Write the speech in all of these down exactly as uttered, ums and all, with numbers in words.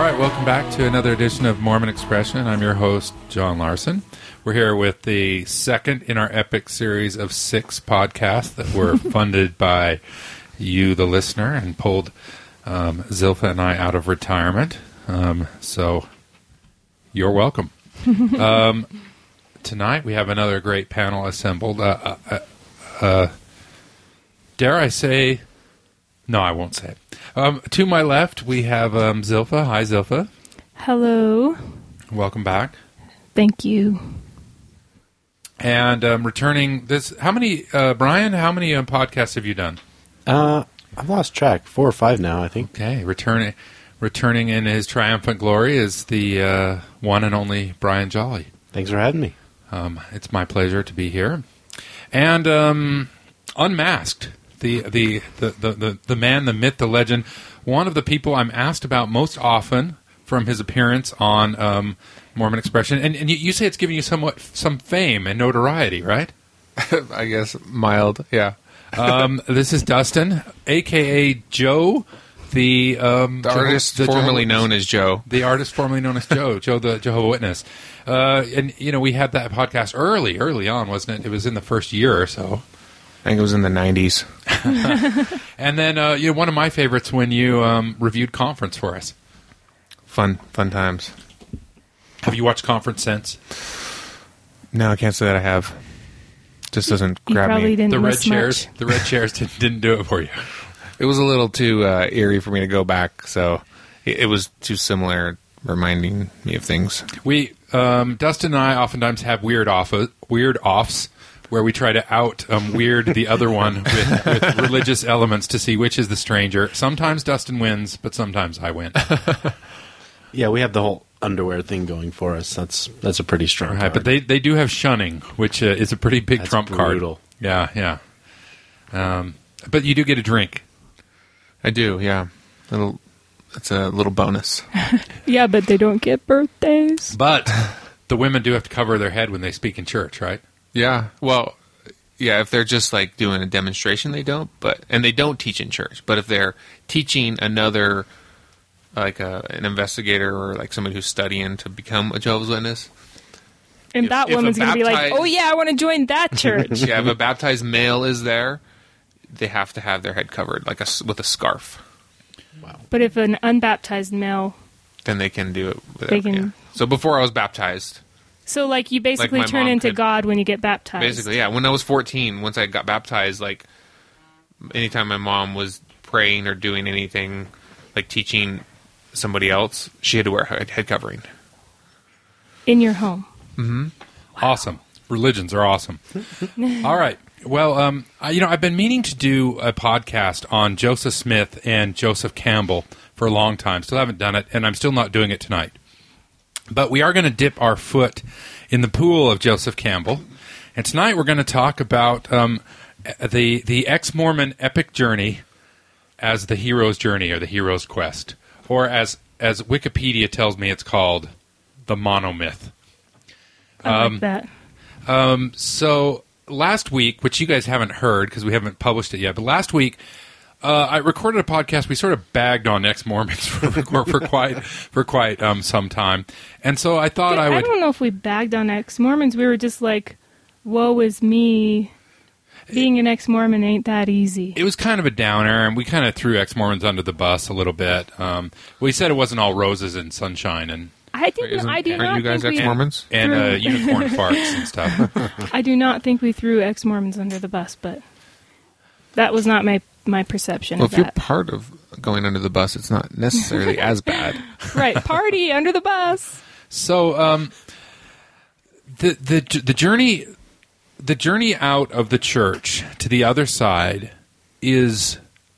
right, welcome back to another edition of Mormon Expression. I'm your host, John Larson. We're here with the second in our epic series of six podcasts that were funded by you, the listener, and pulled um, Zilpha and I out of retirement. Um, so you're welcome. um, tonight we have another great panel assembled. Uh, uh, uh, dare I say... No, I won't say it. Um, to my left, we have um, Zilpha. Hi, Zilpha. Hello. Welcome back. Thank you. And um, returning this, how many, uh, Brian, how many um, podcasts have you done? Uh, I've lost track. Four or five now, I think. Okay, returning returning in his triumphant glory is the uh, one and only Brian Jolly. Thanks for having me. Um, it's my pleasure to be here. And um, unmasked. The, the the, the, the the man, the myth, the legend, one of the people I'm asked about most often from his appearance on um, Mormon Expression. And, and you, you say it's giving you somewhat some fame and notoriety, right? I guess mild, yeah. um, this is Dustin, a k a. Joe, the, um, the artist Jeho- the formerly Jehovah, known as Joe. The artist formerly known as Joe, Joe the Jehovah Witness. Uh, and, you know, we had that podcast early, early on, wasn't it? It was in the first year or so. I think it was in the nineties. And then, uh, you know, one of my favorites when you um, reviewed Conference for us. Fun, fun times. Have you watched Conference since? No, I can't say that I have. Just doesn't You grab probably me. didn't The red miss chairs, much. the red chairs didn't, didn't do it for you. It was a little too uh, eerie for me to go back, so it, it was too similar, reminding me of things. We, um, Dustin and I, oftentimes have weird off, weird offs. Where we try to out um, weird the other one with, with religious elements to see which is the stranger. Sometimes Dustin wins, but sometimes I win. Yeah, we have the whole underwear thing going for us. That's that's a pretty strong Right, card. but they, they do have shunning, which uh, is a pretty big That's trump brutal. card. Yeah, yeah. Um, but you do get a drink. I do, yeah. Little, it's a little bonus. Yeah, but they don't get birthdays. But the women do have to cover their head when they speak in church, right? Yeah, well, yeah, if they're just like doing a demonstration, they don't. But and they don't teach in church. But if they're teaching another, like a, an investigator or like somebody who's studying to become a Jehovah's Witness, And If- that if a woman's going to be like, baptized- oh, yeah, I want to join that church. yeah, if a baptized male is there, they have to have their head covered like a s with a scarf. But if an unbaptized male... Then they can do it. Without, They can- yeah. So before I was baptized, So, like, you basically my turn mom into could- God when you get baptized. basically, yeah. When I was fourteen, once I got baptized, like anytime my mom was praying or doing anything, like teaching somebody else, she had to wear a head covering. In your home. Awesome. Religions are awesome. All right. Well, um, I, you know, I've been meaning to do a podcast on Joseph Smith and Joseph Campbell for a long time. Still haven't done it, and I'm still not doing it tonight. But we are going to dip our foot in the pool of Joseph Campbell. And tonight we're going to talk about um, the the ex-Mormon epic journey as the hero's journey or the hero's quest. Or as, as Wikipedia tells me it's called, the monomyth. I Um, like that. Um, so last week, which you guys haven't heard because we haven't published it yet, but last week uh, I recorded a podcast. We sort of bagged on ex-Mormons for, for, for quite for quite um, some time, and so I thought I I would. don't know if we bagged on ex-Mormons. We were just like, woe is me. Being an ex-Mormon ain't that easy. It was kind of a downer, and we kind of threw ex-Mormons under the bus a little bit. Um, we said it wasn't all roses and sunshine and I did. Isn't- I do aren't not you guys think we, ex-Mormons? and uh, unicorn farts and stuff. I do not think we threw ex-Mormons under the bus, but that was not my my perception Well, of if you're that. part of going under the bus, it's not necessarily as bad. Right, party under the bus. So um, the the the journey the journey out of the church to the other side is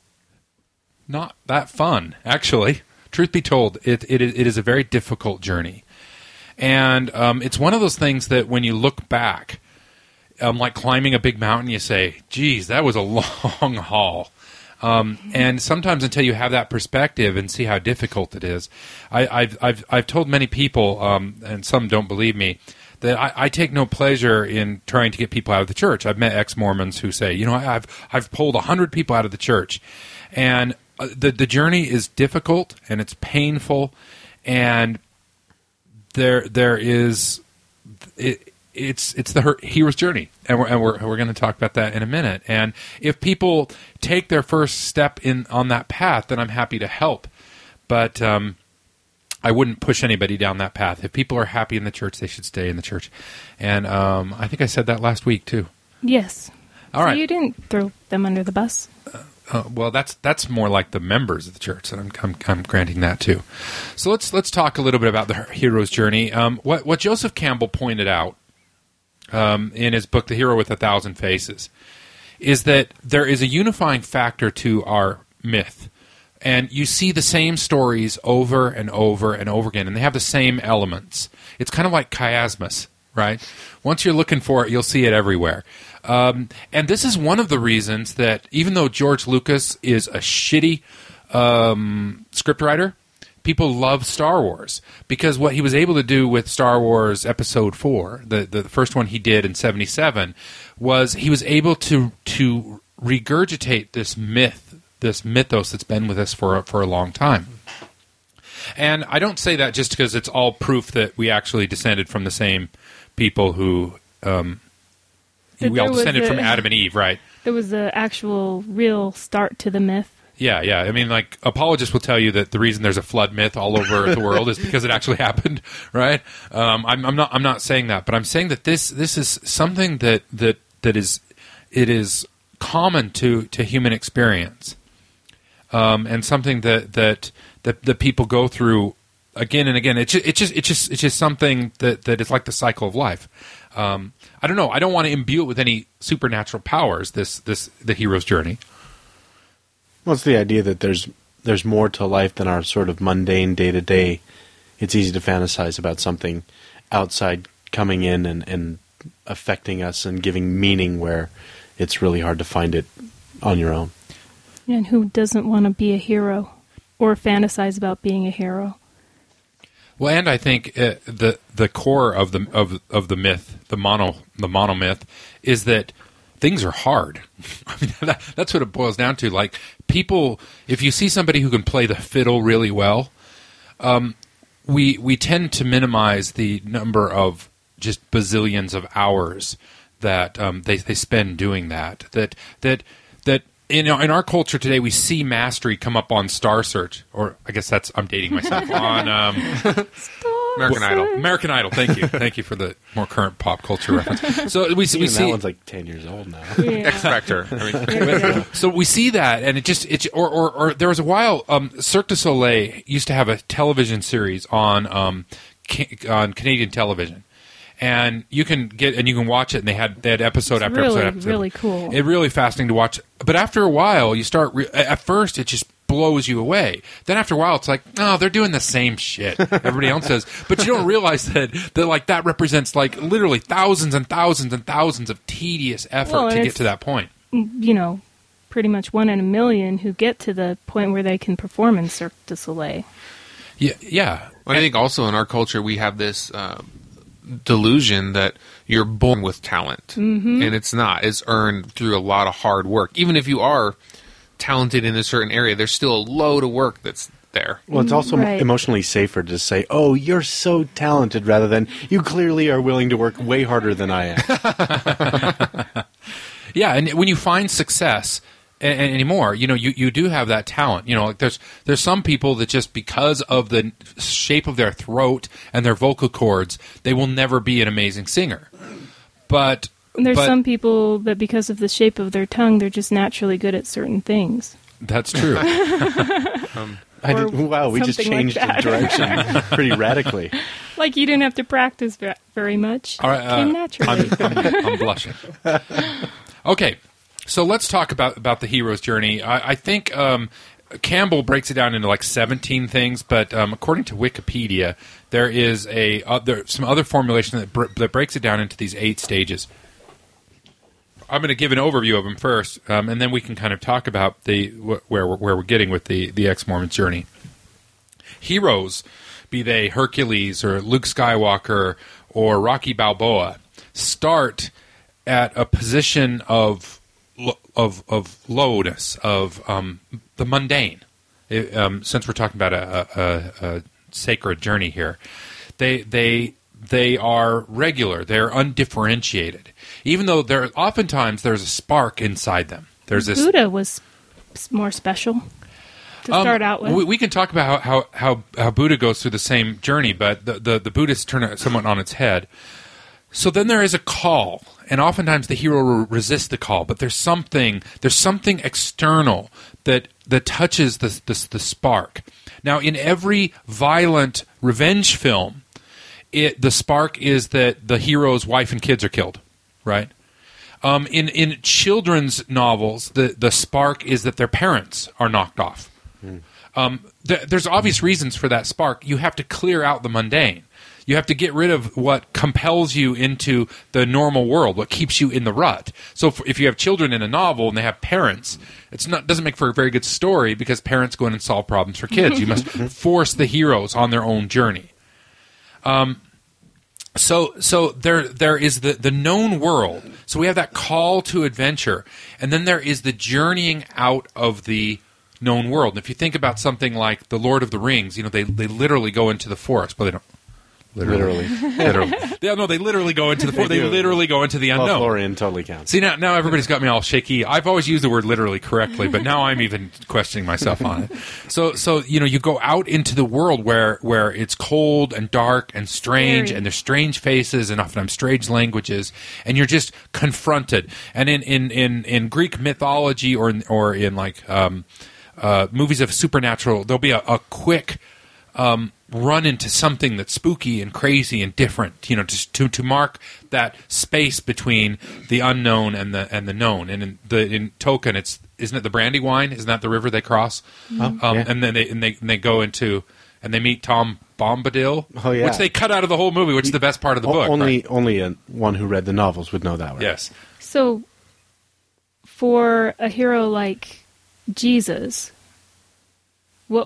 not that fun, actually. Truth be told, it it, it is a very difficult journey, and um, it's one of those things that when you look back, um, like climbing a big mountain, you say, "Geez, that was a long haul." Um, and sometimes until you have that perspective and see how difficult it is, I, I've, I've, I've told many people, um, and some don't believe me, that I, I take no pleasure in trying to get people out of the church. I've met ex-Mormons who say, you know, I've, I've pulled a hundred people out of the church, and uh, the, the journey is difficult and it's painful, and there there is it, it's it's the her- hero's journey, and we're and we're we're going to talk about that in a minute. And if people take their first step in on that path, then I'm happy to help, but um, I wouldn't push anybody down that path. If people are happy in the church, they should stay in the church. And um, I think I said that last week too. Yes. All so right. you didn't throw them under the bus. Uh, well, that's that's more like the members of the church, and I'm, I'm I'm granting that too. So let's let's talk a little bit about the hero's journey. Um, what what Joseph Campbell pointed out um, in his book, The Hero with a Thousand Faces, is that there is a unifying factor to our myth. And you see the same stories over and over and over again, and they have the same elements. It's kind of like chiasmus, right? Once you're looking for it, you'll see it everywhere. Um, and this is one of the reasons that even though George Lucas is a shitty um, scriptwriter, people love Star Wars, because what he was able to do with Star Wars Episode four, the, the first one he did in seventy-seven, was he was able to to regurgitate this myth, this mythos that's been with us for for a long time. And I don't say that just because it's all proof that we actually descended from the same people who um, That we all there was descended a- from Adam and Eve, right? There was an actual real start to the myth. Yeah, yeah. I mean, like, apologists will tell you that the reason there's a flood myth all over the world is because it actually happened, right? Um, I'm, I'm not. I'm not saying that, but I'm saying that this this is something that that that is it is common to to human experience. Um, and something that, that that that people go through again and again. It's just, it's just it's just it's just something that, that is like the cycle of life. Um, I don't know. I don't want to imbue it with any supernatural powers. This this the hero's journey. Well, it's the idea that there's there's more to life than our sort of mundane day to day. It's easy to fantasize about something outside coming in and, and affecting us and giving meaning where it's really hard to find it on your own. And who doesn't want to be a hero or fantasize about being a hero? Well, and I think uh, the the core of the of of the myth, the mono the monomyth, is that things are hard. I mean, that, that's what it boils down to. Like, people, if you see somebody who can play the fiddle really well, um, we we tend to minimize the number of just bazillions of hours that um, they they spend doing that. That that that. In, in our culture today, we see mastery come up on Star Search, or I guess that's, I'm dating myself, on um, American Idol. American Idol. Thank you, thank you for the more current pop culture reference. So we, we Even see that one's like ten years old now. Yeah. X Factor. I mean, There you go. so we see that, and it just it or or, or there was a while um, Cirque du Soleil used to have a television series on um, ca- on Canadian television. And you can get and you can watch it, and they had they had episode It's after really, episode after really cool. It's really fascinating to watch. But after a while, you start. Re- at first, it just blows you away. Then after a while, it's like, oh, they're doing the same shit everybody else says. But you don't realize that that like that represents like literally thousands and thousands and thousands of tedious effort Well, and to get it's- to that point. You know, pretty much one in a million who get to the point where they can perform in Cirque du Soleil. Yeah, yeah. I think also in our culture we have this uh, delusion that you're born with talent, mm-hmm. and it's not. It's earned through a lot of hard work. Even if you are talented in a certain area, there's still a load of work that's there. Well, it's also Right. emotionally safer to say, oh, you're so talented, rather than you clearly are willing to work way harder than I am. Yeah, and when you find success a- a- anymore, you know, you, you do have that talent. You know, like there's there's some people that just because of the shape of their throat and their vocal cords, they will never be an amazing singer. But And there's but some people that because of the shape of their tongue, they're just naturally good at certain things. that's true. I Or did, wow, we just something like changed the that. direction pretty radically. Like you didn't have to practice ve- very much. All right, uh, Came naturally. I'm, I'm, I'm blushing. Okay, so let's talk about, about the hero's journey. I, I think um, Campbell breaks it down into like seventeen things, but um, according to Wikipedia, there is a uh, there, some other formulation that, br- that breaks it down into these eight stages. I'm going to give an overview of them first, um, and then we can kind of talk about the wh- where we're, where we're getting with the the ex-Mormon journey. Heroes, be they Hercules or Luke Skywalker or Rocky Balboa, start at a position of lo- of of lowness, of um, the mundane. It, um, since we're talking about a, a, a sacred journey here. They they they are regular. They're undifferentiated. Even though there oftentimes there's a spark inside them. There's this Buddha was s- more special to Um, start out with. We, we can talk about how, how, how, how Buddha goes through the same journey, but the, the, the Buddhists turn it somewhat on its head. So then there is a call, and oftentimes the hero will resist the call, but there's something there's something external that that touches the, the, the spark. Now, in every violent revenge film, it, the spark is that the hero's wife and kids are killed, right? Um, in in children's novels, the, the spark is that their parents are knocked off. Mm. Um, th- there's obvious reasons for that spark. You have to clear out the mundane. You have to get rid of what compels you into the normal world, what keeps you in the rut. So if, if you have children in a novel and they have parents, it's not doesn't make for a very good story because parents go in and solve problems for kids. You must force the heroes on their own journey. Um, so so there there is the, the known world. So we have that call to adventure, and then there is the journeying out of the known world. And if you think about something like The Lord of the Rings, you know, they they literally go into the forest, but they don't. Literally. literally. Yeah, no, they literally go into the forest. They literally go into the Well, unknown. Florian totally counts. See, now, now everybody's got me all shaky. I've always used the word literally correctly, but now I'm even questioning myself on it. So, so you know, you go out into the world where, where it's cold and dark and strange, Very. and there's strange faces and oftentimes strange languages, and you're just confronted. And in, in, in, in Greek mythology or in, or in like um, uh, movies of supernatural, there'll be a, a quick um, run into something that's spooky and crazy and different, you know, to to, to mark that space between the unknown and the and the known. And in the in Tolkien, it's isn't it the Brandywine? Isn't that the river they cross? Oh, um, yeah. And then they and they and they go into and they meet Tom Bombadil, Oh, yeah. which they cut out of the whole movie, which is the best part of the O- book. Only right? only a, one who read the novels would know that. Right? Yes. So, for a hero like Jesus, what?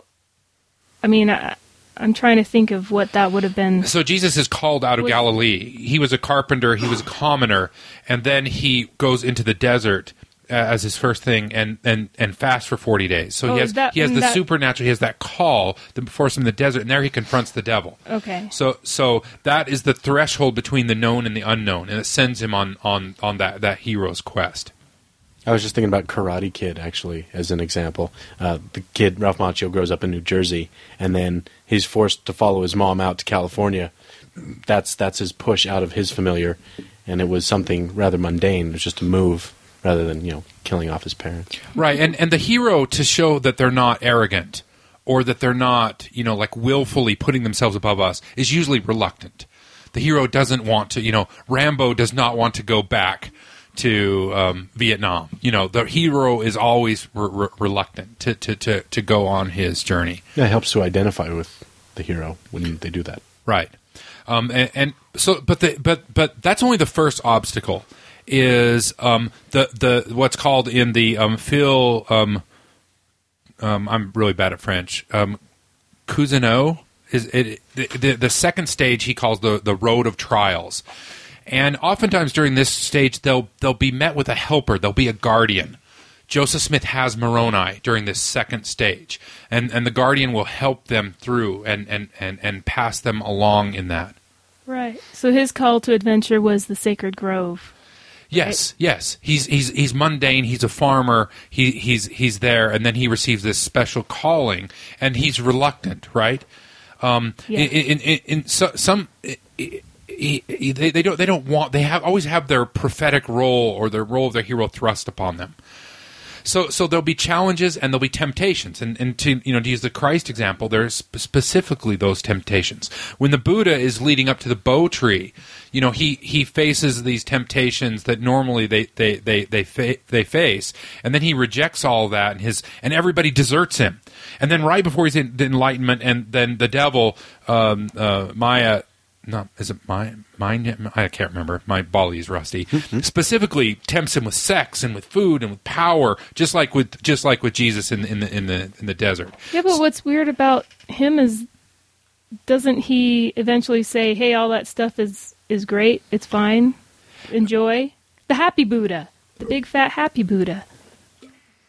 I mean, I, I'm trying to think of what that would have been. So Jesus is called out of Was- Galilee. He was a carpenter. He was a commoner, and then he goes into the desert uh, as his first thing, and, and, and fasts for forty days. So Oh, he is has that- he has the that- supernatural. He has that call that forces him in the desert, and there he confronts the devil. Okay. So so that is the threshold between the known and the unknown, and it sends him on on, on that, that hero's quest. I was just thinking about Karate Kid, actually, as an example. Uh, the kid, Ralph Macchio, grows up in New Jersey, and then he's forced to follow his mom out to California. That's that's his push out of his familiar, and it was something rather mundane. It was just a move rather than, you know, killing off his parents. Right, and and the hero, to show that they're not arrogant or that they're not, you know, like willfully putting themselves above us, is usually reluctant. The hero doesn't want to, you know, Rambo does not want to go back to um, Vietnam. You know, the hero is always re- re- reluctant to, to, to, to go on his journey. Yeah, it helps to identify with the hero when they do that. Right. Um, and, and so, but the but but that's only the first obstacle. Is um, the the what's called in the um, Phil? Um, um, I'm really bad at French. Um, Cousineau is it the, the the second stage he calls the the road of trials, and oftentimes during this stage they'll they'll be met with a helper. There'll be a guardian. Joseph Smith has Moroni during this second stage, and and the guardian will help them through and and and, and pass them along in that. Right. So his call to adventure was the Sacred Grove. Yes, yes. He's he's he's mundane. He's a farmer. He he's he's there, and then he receives this special calling, and he's reluctant, right? Um, Yeah. In in, in, in so, some. He, he, they, they don't they don't want they have always have their prophetic role or their role of their hero thrust upon them. So, so there'll be challenges and there'll be temptations, and, and to you know to use the Christ example, there's sp- specifically those temptations. When the Buddha is leading up to the Bo tree, you know he, he faces these temptations that normally they they they they, fa- they face, and then he rejects all that, and his and everybody deserts him, and then right before he's in the enlightenment, and then the devil, um, uh, Maya. No, is it my mine? I can't remember. My Bali is rusty. Specifically, tempts him with sex and with food and with power, just like with just like with Jesus in in the in the in the desert. Yeah, but what's weird about him is, doesn't he eventually say, "Hey, all that stuff is is great. It's fine. Enjoy." The happy Buddha, the big fat happy Buddha.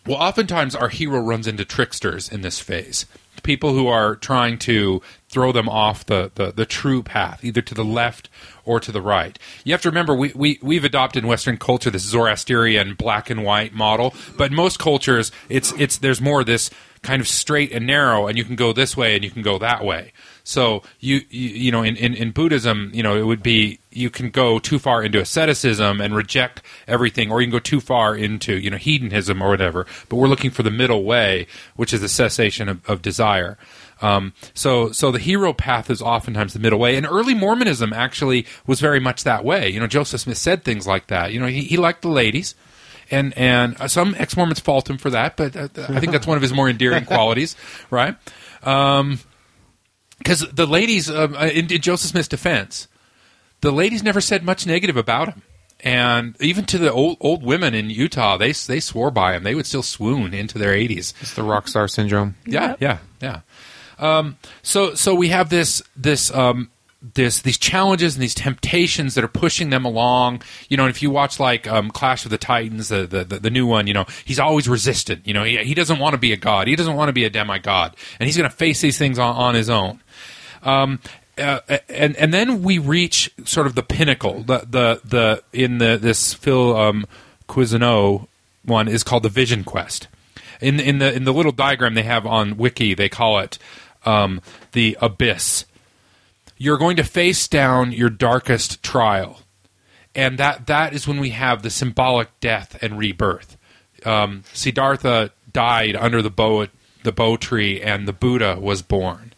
Well, oftentimes our hero runs into tricksters in this phase. People who are trying to throw them off the, the, the true path, either to the left or to the right. You have to remember, we, we, we've adopted in Western culture this Zoroastrian black and white model, but in most cultures, it's it's there's more this kind of straight and narrow, and you can go this way and you can go that way. So, you you, you know, in, in, in Buddhism, you know, it would be, you can go too far into asceticism and reject everything, or you can go too far into, you know, hedonism or whatever. But we're looking for the middle way, which is the cessation of, of desire. Um, so, so the hero path is oftentimes the middle way, and early Mormonism actually was very much that way. You know, Joseph Smith said things like that. You know, he, he liked the ladies, and and some ex-Mormons fault him for that, but uh, I think that's one of his more endearing qualities, right? Um, because the ladies, um, in, in Joseph Smith's defense, the ladies never said much negative about him. And even to the old old women in Utah, they they swore by him. They would still swoon into their eighties. It's the rock star syndrome. Yeah, Yep. yeah, yeah. Um, so so we have this this um, this these challenges and these temptations that are pushing them along. You know, and if you watch like um, Clash of the Titans, the, the the the new one, you know, he's always resistant. You know, he he doesn't want to be a god. He doesn't want to be a demigod, and he's going to face these things on, on his own. Um, Uh, and and then we reach sort of the pinnacle. The the the in the this Phil um, Cuisinot one is called the Vision Quest. In in the in the little diagram they have on Wiki, they call it um, the abyss. You're going to face down your darkest trial, and that that is when we have the symbolic death and rebirth. Um, Siddhartha died under the bo the bo tree, and the Buddha was born.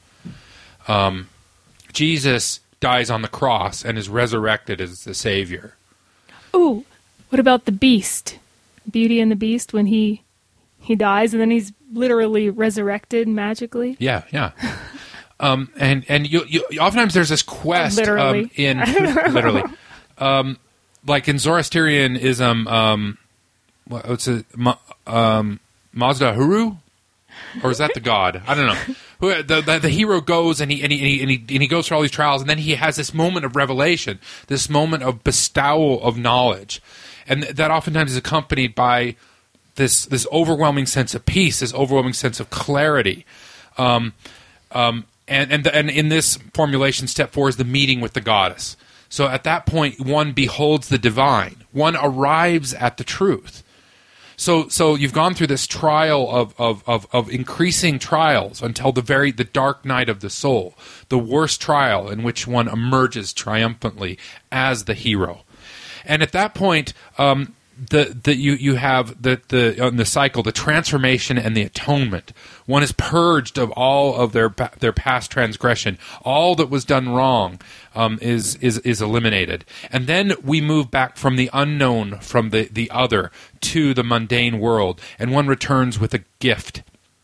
Um, Jesus dies on the cross and is resurrected as the Savior. Ooh, what about the Beast? Beauty and the Beast, when he he dies and then he's literally resurrected magically? Yeah, yeah. um, and and you, you oftentimes there's this quest Literally. um, in literally, um, like in Zoroastrianism. Um, what, what's it? Ma, um, Mazda Huru, or is that the god? I don't know. Who the, the the hero goes and he and he, and he and he and he goes through all these trials, and then he has this moment of revelation, this moment of bestowal of knowledge, and th- that oftentimes is accompanied by this this overwhelming sense of peace, this overwhelming sense of clarity. Um, um, and and the, and in this formulation, step four is the meeting with the goddess. So at that point, one beholds the divine. One arrives at the truth. So, so you've gone through this trial of, of, of, of increasing trials until the very the dark night of the soul, the worst trial in which one emerges triumphantly as the hero. And at that point, um, the the you you have the the on the cycle, the transformation and the atonement. One is purged of all of their their past transgression. All that was done wrong um, is is is eliminated, and then we move back from the unknown, from the the other, to the mundane world, and one returns with a gift,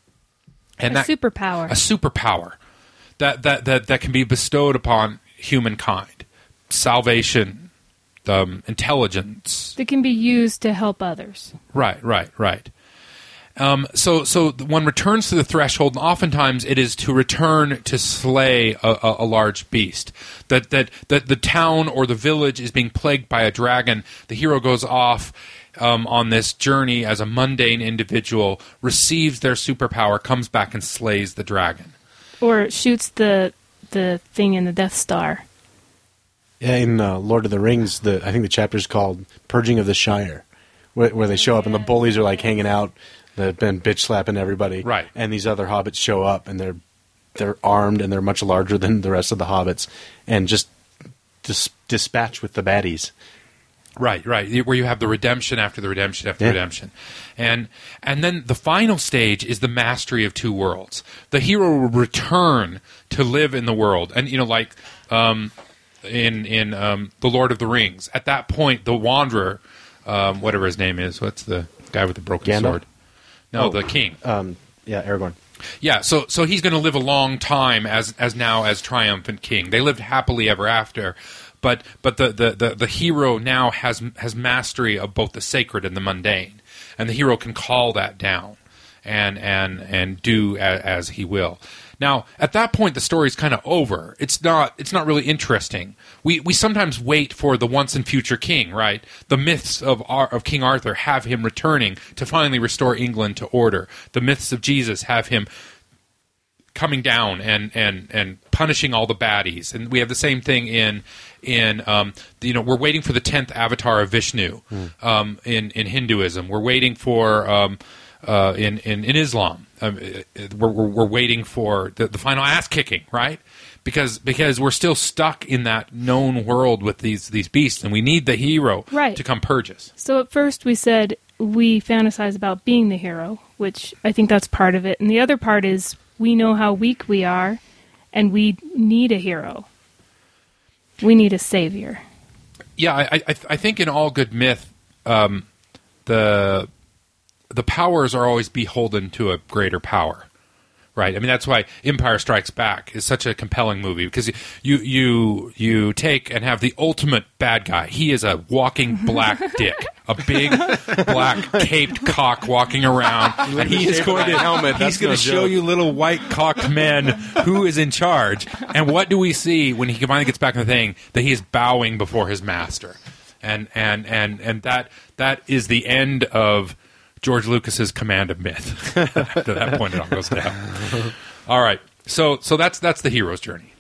and a that superpower. a superpower that that that that can be bestowed upon humankind, salvation. Um, intelligence that can be used to help others. Right, right, right. Um, so, so one returns to the threshold, and oftentimes it is to return to slay a, a, a large beast. That, that that the town or the village is being plagued by a dragon. The hero goes off um, on this journey as a mundane individual, receives their superpower, comes back and slays the dragon, or shoots the the thing in the Death Star. Yeah, in uh, Lord of the Rings, the I think the chapter's called "Purging of the Shire," where, where they show up and the bullies are like hanging out, they've been bitch slapping everybody, Right. And these other hobbits show up and they're they're armed and they're much larger than the rest of the hobbits, and just dis- dispatch with the baddies. Right, right. Where you have the redemption after the redemption after Yeah. the redemption. And and then the final stage is the mastery of two worlds. The hero will return to live in the world. And, you know, like um, in in um, The Lord of the Rings, at that point, the Wanderer, um, whatever his name is, what's the guy with the broken Gandalf? sword? No, Oh. the king. Um, yeah, Aragorn. Yeah, so so he's going to live a long time as as now as triumphant king. They lived happily ever after, but but the, the, the, the hero now has has mastery of both the sacred and the mundane, and the hero can call that down, and and and do as, as he will. Now, at that point, the story's kind of over. It's not. It's not really interesting. We we sometimes wait for the once and future king, right? The myths of Ar- of King Arthur have him returning to finally restore England to order. The myths of Jesus have him coming down and and and punishing all the baddies. And we have the same thing in in um, you know we're waiting for the tenth avatar of Vishnu mm. um, in in Hinduism. We're waiting for um, uh, in, in in Islam. Um, we're, we're, we're waiting for the, the final ass kicking, right? Because because we're still stuck in that known world with these these beasts, and we need the hero right. to come purge us. So at first we said we fantasize about being the hero, which I think that's part of it, and the other part is we know how weak we are, and we need a hero. We need a savior. Yeah, I I, I think in all good myth, um, the the powers are always beholden to a greater power, right? I mean, that's why Empire Strikes Back is such a compelling movie, because you you you take and have the ultimate bad guy. He is a walking black dick, a big black caped cock walking around, and he is going to helmet. He's going to show you little white cocked men who is in charge. And what do we see when he finally gets back in the thing? That he is bowing before his master, and and and and that that is the end of George Lucas's command of myth. After that point, it all goes down. All right, so so that's that's the hero's journey.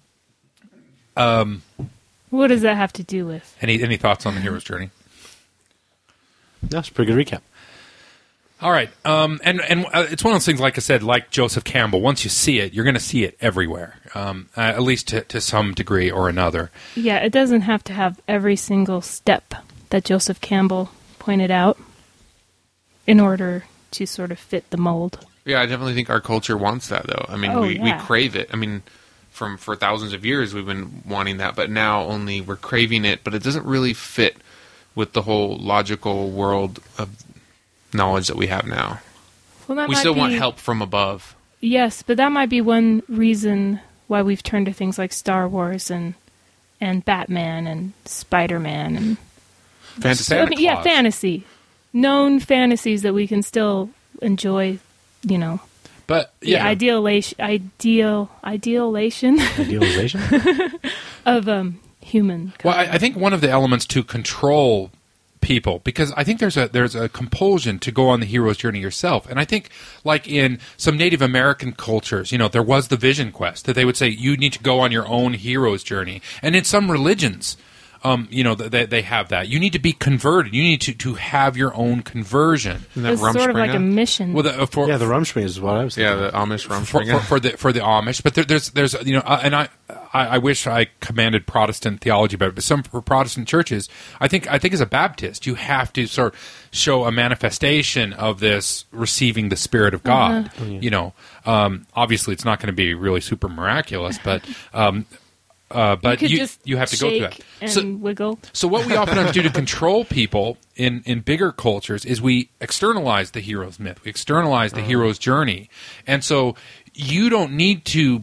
Um, what does that have to do with? Any any thoughts on the hero's journey? That's a pretty good recap. All right, um, and and uh, it's one of those things. Like I said, like Joseph Campbell, once you see it, you're going to see it everywhere, um, uh, at least to, to some degree or another. Yeah, it doesn't have to have every single step that Joseph Campbell pointed out in order to sort of fit the mold. Yeah, I definitely think our culture wants that, though. I mean, oh, we, yeah. we crave it. I mean, from for thousands of years we've been wanting that, but now only we're craving it, but it doesn't really fit with the whole logical world of knowledge that we have now. Well, that we might still be, want help from above. Yes, but that might be one reason why we've turned to things like Star Wars and and Batman and Spider-Man and Fantasy. Santa I mean, yeah, Claus. fantasy. Known fantasies that we can still enjoy, you know. But yeah, the idealation, ideal, idealation Idealization? of um, human. well, I, I think one of the elements to control people, because I think there's a there's a compulsion to go on the hero's journey yourself, and I think like in some Native American cultures, you know, there was the vision quest that they would say you need to go on your own hero's journey, and in some religions, um, you know, they, they have that. You need to be converted. You need to, to have your own conversion. Isn't that It's sort of like a Rumspringa? mission. Well, the, uh, for, Yeah, the Rumspringa is what I was Yeah, thinking. the Amish for, Rumspringa. for, for the for the Amish, but there, there's there's you know, uh, and I, I I wish I commanded Protestant theology better, but some for Protestant churches, I think I think as a Baptist, you have to sort of show a manifestation of this receiving the Spirit of God. Uh-huh. You know, um, obviously it's not going to be really super miraculous, but. Um, Uh, but you, could you, just you have to go through shake that. and So, wiggle. so what we often do to control people in, in bigger cultures is we externalize the hero's myth. We externalize the hero's journey. And so you don't need to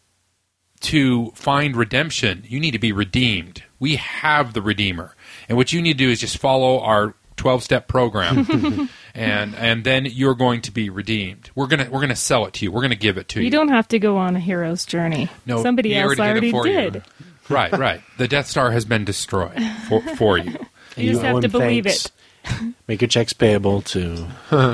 to find redemption. You need to be redeemed. We have the Redeemer. And what you need to do is just follow our twelve-step program. and and then you're going to be redeemed. We're going to we're going to sell it to you. We're going to give it to you. You don't have to go on a hero's journey. No, Somebody he else already did it already for you. did. Right, right. The Death Star has been destroyed for, for you. You just owe have to him believe thanks. it. Make your checks payable to...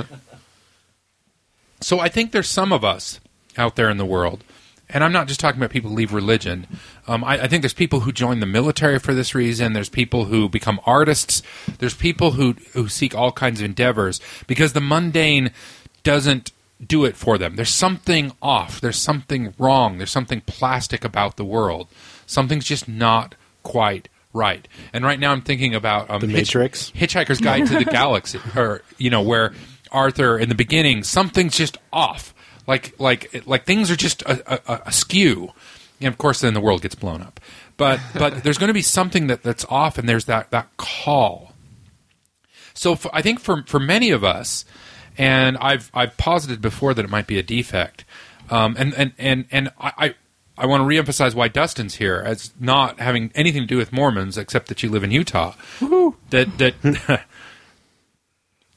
So I think there's some of us out there in the world, and I'm not just talking about people who leave religion. Um, I, I think there's people who join the military for this reason. There's people who become artists. There's people who who seek all kinds of endeavors because the mundane doesn't do it for them. There's something off. There's something wrong. There's something plastic about the world. Something's just not quite right. And right now I'm thinking about um, The Matrix? Hitchhiker's Guide to the Galaxy, or you know, where Arthur in the beginning, something's just off. Like like like things are just a, a, askew. And of course, then the world gets blown up. But but there's going to be something that, that's off, and there's that that call. So for, I think for for many of us, and I've I've posited before that it might be a defect, um, and and and and I. I I want to reemphasize why Dustin's here as not having anything to do with Mormons, except that you live in Utah. Woo-hoo. That that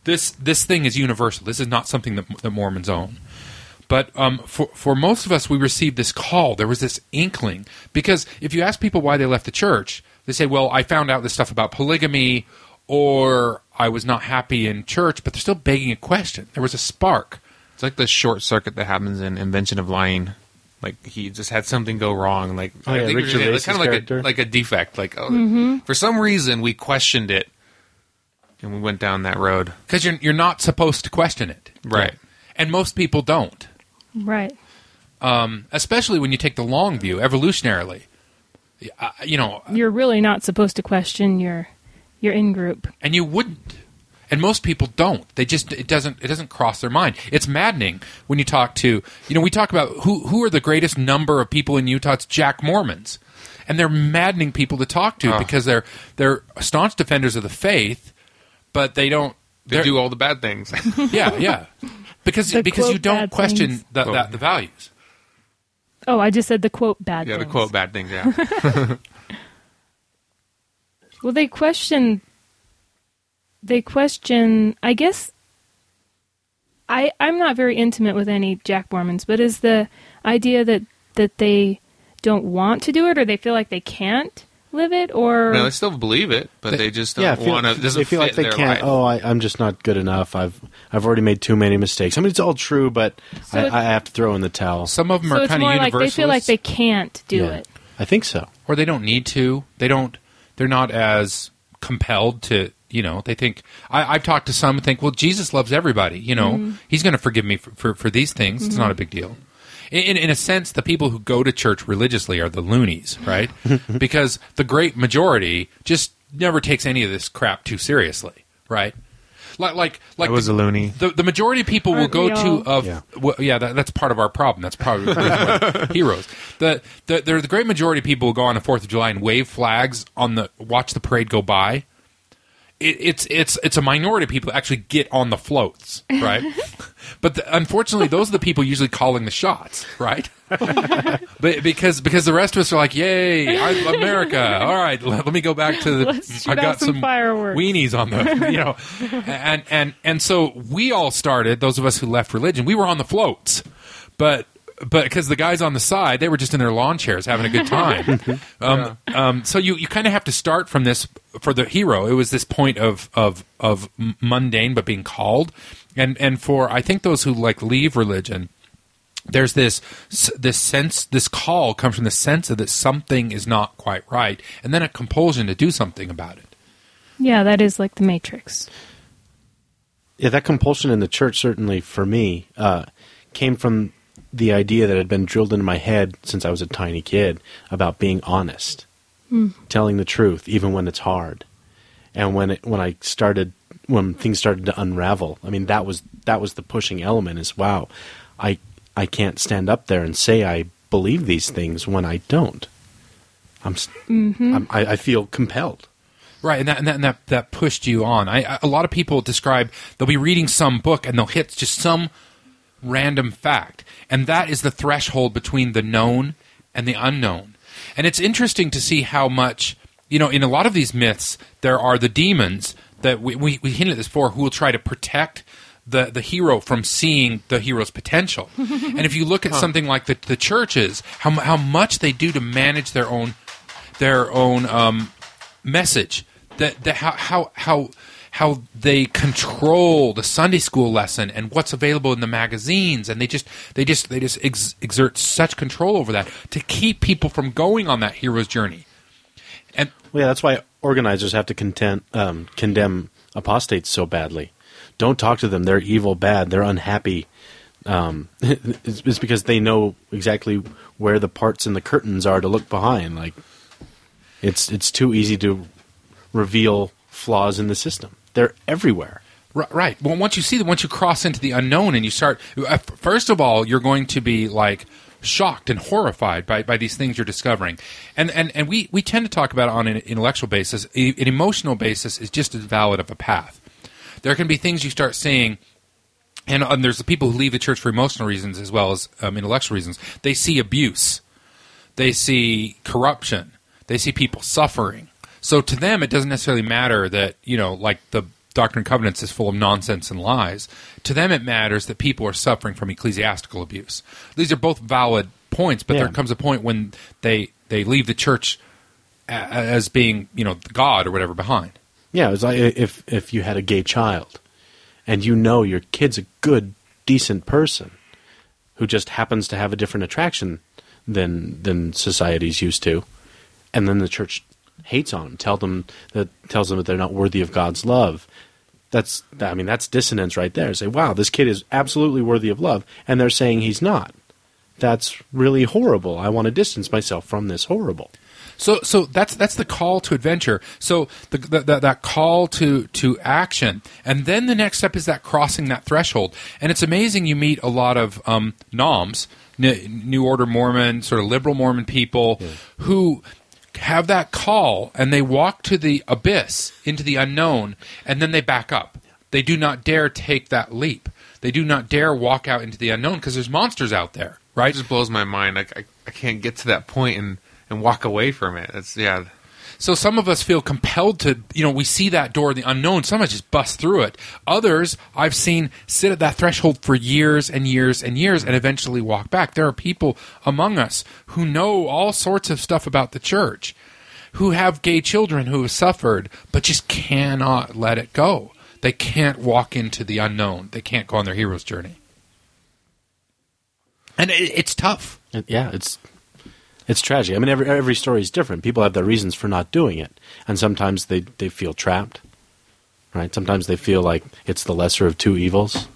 this this thing is universal. This is not something that, that Mormons own. But um, for for most of us, we received this call. There was this inkling. Because if you ask people why they left the church, they say, well, I found out this stuff about polygamy, or I was not happy in church, but they're still begging a question. There was a spark. It's like the short circuit that happens in Invention of Lying. Like, he just had something go wrong. Like, Oh, yeah, I think Rick we were saying, Gervais's kind of like character. a, like a defect. Like, oh, Mm-hmm. for some reason, we questioned it, and we went down that road. Because you're, you're not supposed to question it. Right. And most people don't. Right. Um, especially when you take the long view, evolutionarily. Uh, you know, You're really not supposed to question your your in group. and you wouldn't. And most people don't. They just it doesn't it doesn't cross their mind. It's maddening when you talk to you know we talk about who who are the greatest number of people in Utah. It's Jack Mormons, and they're maddening people to talk to Oh. because they're they're staunch defenders of the faith, but they don't. They they're- do all the bad things. Yeah, yeah. Because The because you quote don't bad question things. the, Quote. the the values. Oh, I just said the quote bad yeah, the things. quote bad things, yeah. Well, they question. They question. I guess. I I'm not very intimate with any Jack Mormons, but is the idea that that they don't want to do it, or they feel like they can't live it, or No, they still believe it, but They- they just Yeah, don't feel, want to. Doesn't they feel fit like they their can't. life. Oh, I, I'm just not good enough. I've I've already made too many mistakes. I mean, it's all true, but So I, it- I have to throw in the towel. Some of them so are it's kind of more like they universalists, feel like they can't do Yeah. it. I think so. or they don't need to. They don't. They're not as compelled to. You know, they think. I, I've talked to some who think, well, Jesus loves everybody. You know, Mm-hmm. He's going to forgive me for, for, for these things. It's not a big deal. In, in, in a sense, the people who go to church religiously are the loonies, right? Because the great majority just never takes any of this crap too seriously, right? Like, like, like I was the, a loony. The, the majority of people will Aren't go we to all? of Yeah. well, yeah, that, that's part of our problem. That's probably the reason why heroes. The the the, the great majority of people will go on the Fourth of July and wave flags on the watch the parade go by. It, it's it's it's a minority of people that actually get on the floats, right? But the, unfortunately, those are the people usually calling the shots, right? but because because the rest of us are like, "Yay, I, America! All right, let, let me go back to the. Let's shoot I got out some fireworks." weenies on the, you know, and and and so we all started. Those of us who left religion, we were on the floats, but. But because the guys on the side, they were just in their lawn chairs having a good time. um, um, so you, you kind of have to start from this for the hero. It was this point of of of mundane but being called, and and for I think those who like leave religion, there's this this sense, this call comes from the sense of that something is not quite right, and then a compulsion to do something about it. Yeah, that is like the Matrix. Yeah, that compulsion in the church, certainly for me, uh, came from the idea that had been drilled into my head since I was a tiny kid about being honest, telling the truth, even when it's hard. And when it, when I started, when things started to unravel, I mean, that was that was the pushing element. Is wow, I I can't stand up there and say I believe these things when I don't. I'm, s I'm I, I feel compelled. Right, and that and that, and that, that pushed you on. I, I, a lot of people describe they'll be reading some book and they'll hit just some random fact, and that is the threshold between the known and the unknown. And it's interesting to see how much, you know, in a lot of these myths, there are the demons that we, we, we hinted at this before, who will try to protect the, the hero from seeing the hero's potential. And if you look at something like the, the churches, how, how much they do to manage their own their own um, message, that, that how, how how how they control the Sunday school lesson and what's available in the magazines, and they just they just they just ex- exert such control over that to keep people from going on that hero's journey. And Well, yeah, that's why organizers have to content, um, condemn apostates so badly. Don't talk to them. They're evil, bad. They're unhappy. Um, it's, it's because they know exactly where the parts in the curtains are to look behind. Like, it's it's too easy to reveal flaws in the system. They're everywhere. Right, right. Well, once you see them, once you cross into the unknown and you start, uh, first of all, you're going to be like shocked and horrified by, by these things you're discovering. And and, and we, we tend to talk about it on an intellectual basis. An emotional basis is just as valid of a path. There can be things you start seeing, and, and there's the people who leave the church for emotional reasons as well as um, intellectual reasons. They see abuse. They see corruption. They see people suffering. So to them, it doesn't necessarily matter that, you know, like the Doctrine and Covenants is full of nonsense and lies. To them, it matters that people are suffering from ecclesiastical abuse. These are both valid points, but Yeah. there comes a point when they they leave the church a- as being, you know, God or whatever behind. Yeah, it's like if if you had a gay child, and you know your kid's a good, decent person, who just happens to have a different attraction than than society's used to, and then the church hates on them, tell them that tells them that they're not worthy of God's love. That's I mean that's dissonance right there. Say, wow, this kid is absolutely worthy of love, and they're saying he's not. That's really horrible. I want to distance myself from this horrible. So, so that's that's the call to adventure. So the, the, the, that call to to action, and then the next step is that crossing that threshold. And it's amazing. You meet a lot of um, noms, N- New Order Mormon, sort of liberal Mormon people, yeah. who have that call, and they walk to the abyss, into the unknown, and then they back up. They do not dare take that leap. They do not dare walk out into the unknown because there's monsters out there, right? It just blows my mind. I, I, I can't get to that point and, and walk away from it. It's yeah. So some of us feel compelled to, you know, we see that door, the unknown, some of us just bust through it. Others I've seen sit at that threshold for years and years and years and eventually walk back. There are people among us who know all sorts of stuff about the church, who have gay children who have suffered, but just cannot let it go. They can't walk into the unknown. They can't go on their hero's journey. And it, it's tough. It, yeah, it's... It's tragic. I mean, every every story is different. People have their reasons for not doing it, and sometimes they, they feel trapped, right? Sometimes they feel like it's the lesser of two evils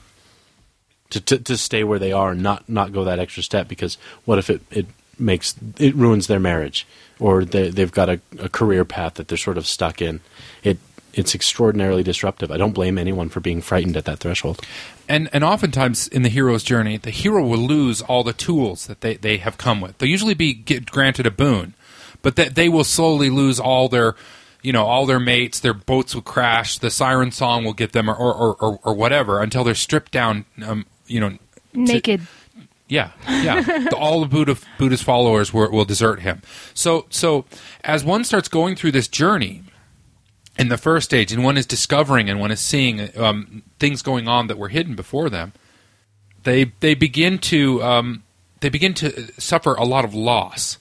to to, to stay where they are and not, not go that extra step, because what if it, it makes it ruins their marriage, or they, they've got a, a career path that they're sort of stuck in. It it's extraordinarily disruptive. I don't blame anyone for being frightened at that threshold. And and oftentimes in the hero's journey, the hero will lose all the tools that they, they have come with. They'll usually be get granted a boon, but that they will slowly lose all their, you know, all their mates. Their boats will crash. The siren song will get them, or or, or, or whatever, until they're stripped down. Um, you know, naked. To, yeah, yeah. the, all the Buddha Buddha's followers will, will desert him. So so as one starts going through this journey, in the first stage, and one is discovering and one is seeing um, things going on that were hidden before them, they they begin to um, they begin to suffer a lot of loss,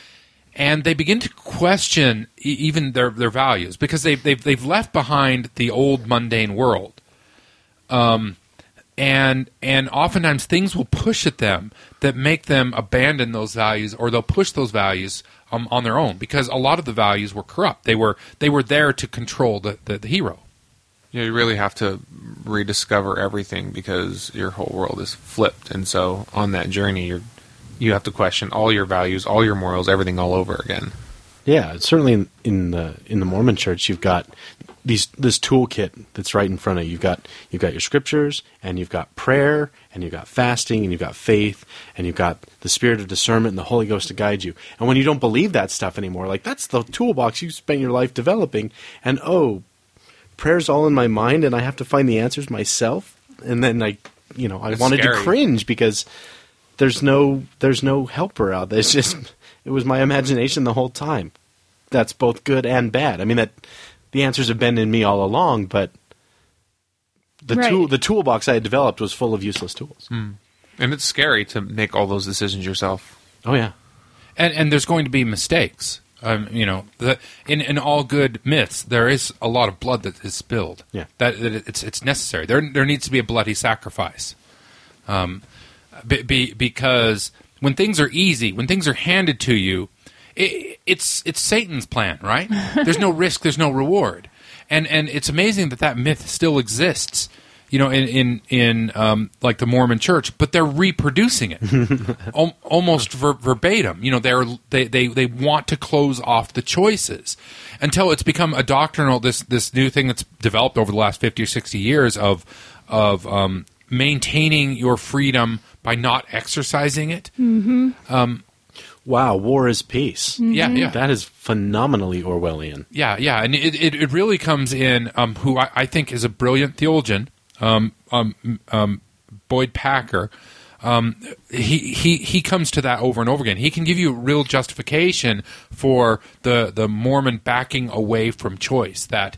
and they begin to question e- even their, their values, because they they've they've left behind the old mundane world, um, and and oftentimes things will push at them that make them abandon those values, or they'll push those values Um, on their own, because a lot of the values were corrupt. They were they were there to control the, the, the hero. Yeah, you really have to rediscover everything, because your whole world is flipped, and so on that journey, you you have to question all your values, all your morals, everything all over again. Yeah, certainly in, in the in the Mormon Church, you've got these this toolkit that's right in front of you. You've got you've got your scriptures, and you've got prayer, and you've got fasting, and you've got faith, and you've got the spirit of discernment and the Holy Ghost to guide you. And when you don't believe that stuff anymore, like, that's the toolbox you spent your life developing, and oh, prayer's all in my mind, and I have to find the answers myself. And then I, you know, I It's wanted scary. to cringe, because there's no there's no helper out there. It's just it was my imagination the whole time. That's both good and bad. I mean, that the answers have been in me all along, but the Right. tool the toolbox I had developed was full of useless tools. Mm. And it's scary to make all those decisions yourself. Oh yeah. And and there's going to be mistakes. Um, you know, the, in in all good myths, there is a lot of blood that is spilled. Yeah. That, that it's it's necessary. There there needs to be a bloody sacrifice. Um, be, be, because when things are easy, when things are handed to you, it, it's it's Satan's plan, right? There's no risk, there's no reward, and and it's amazing that that myth still exists. You know, in in, in um, like the Mormon Church, but they're reproducing it Al- almost ver- verbatim. You know, they're they, they they want to close off the choices until it's become a doctrinal this this new thing that's developed over the last fifty or sixty years of of um, maintaining your freedom by not exercising it. Mm-hmm. Um, Wow, war is peace. yeah, yeah. That is phenomenally Orwellian. Yeah, yeah, and it it, it really comes in. Um, who I, I think is a brilliant theologian, um, um, um, Boyd Packer. Um, he he he comes to that over and over again. He can give you real justification for the the Mormon backing away from choice. That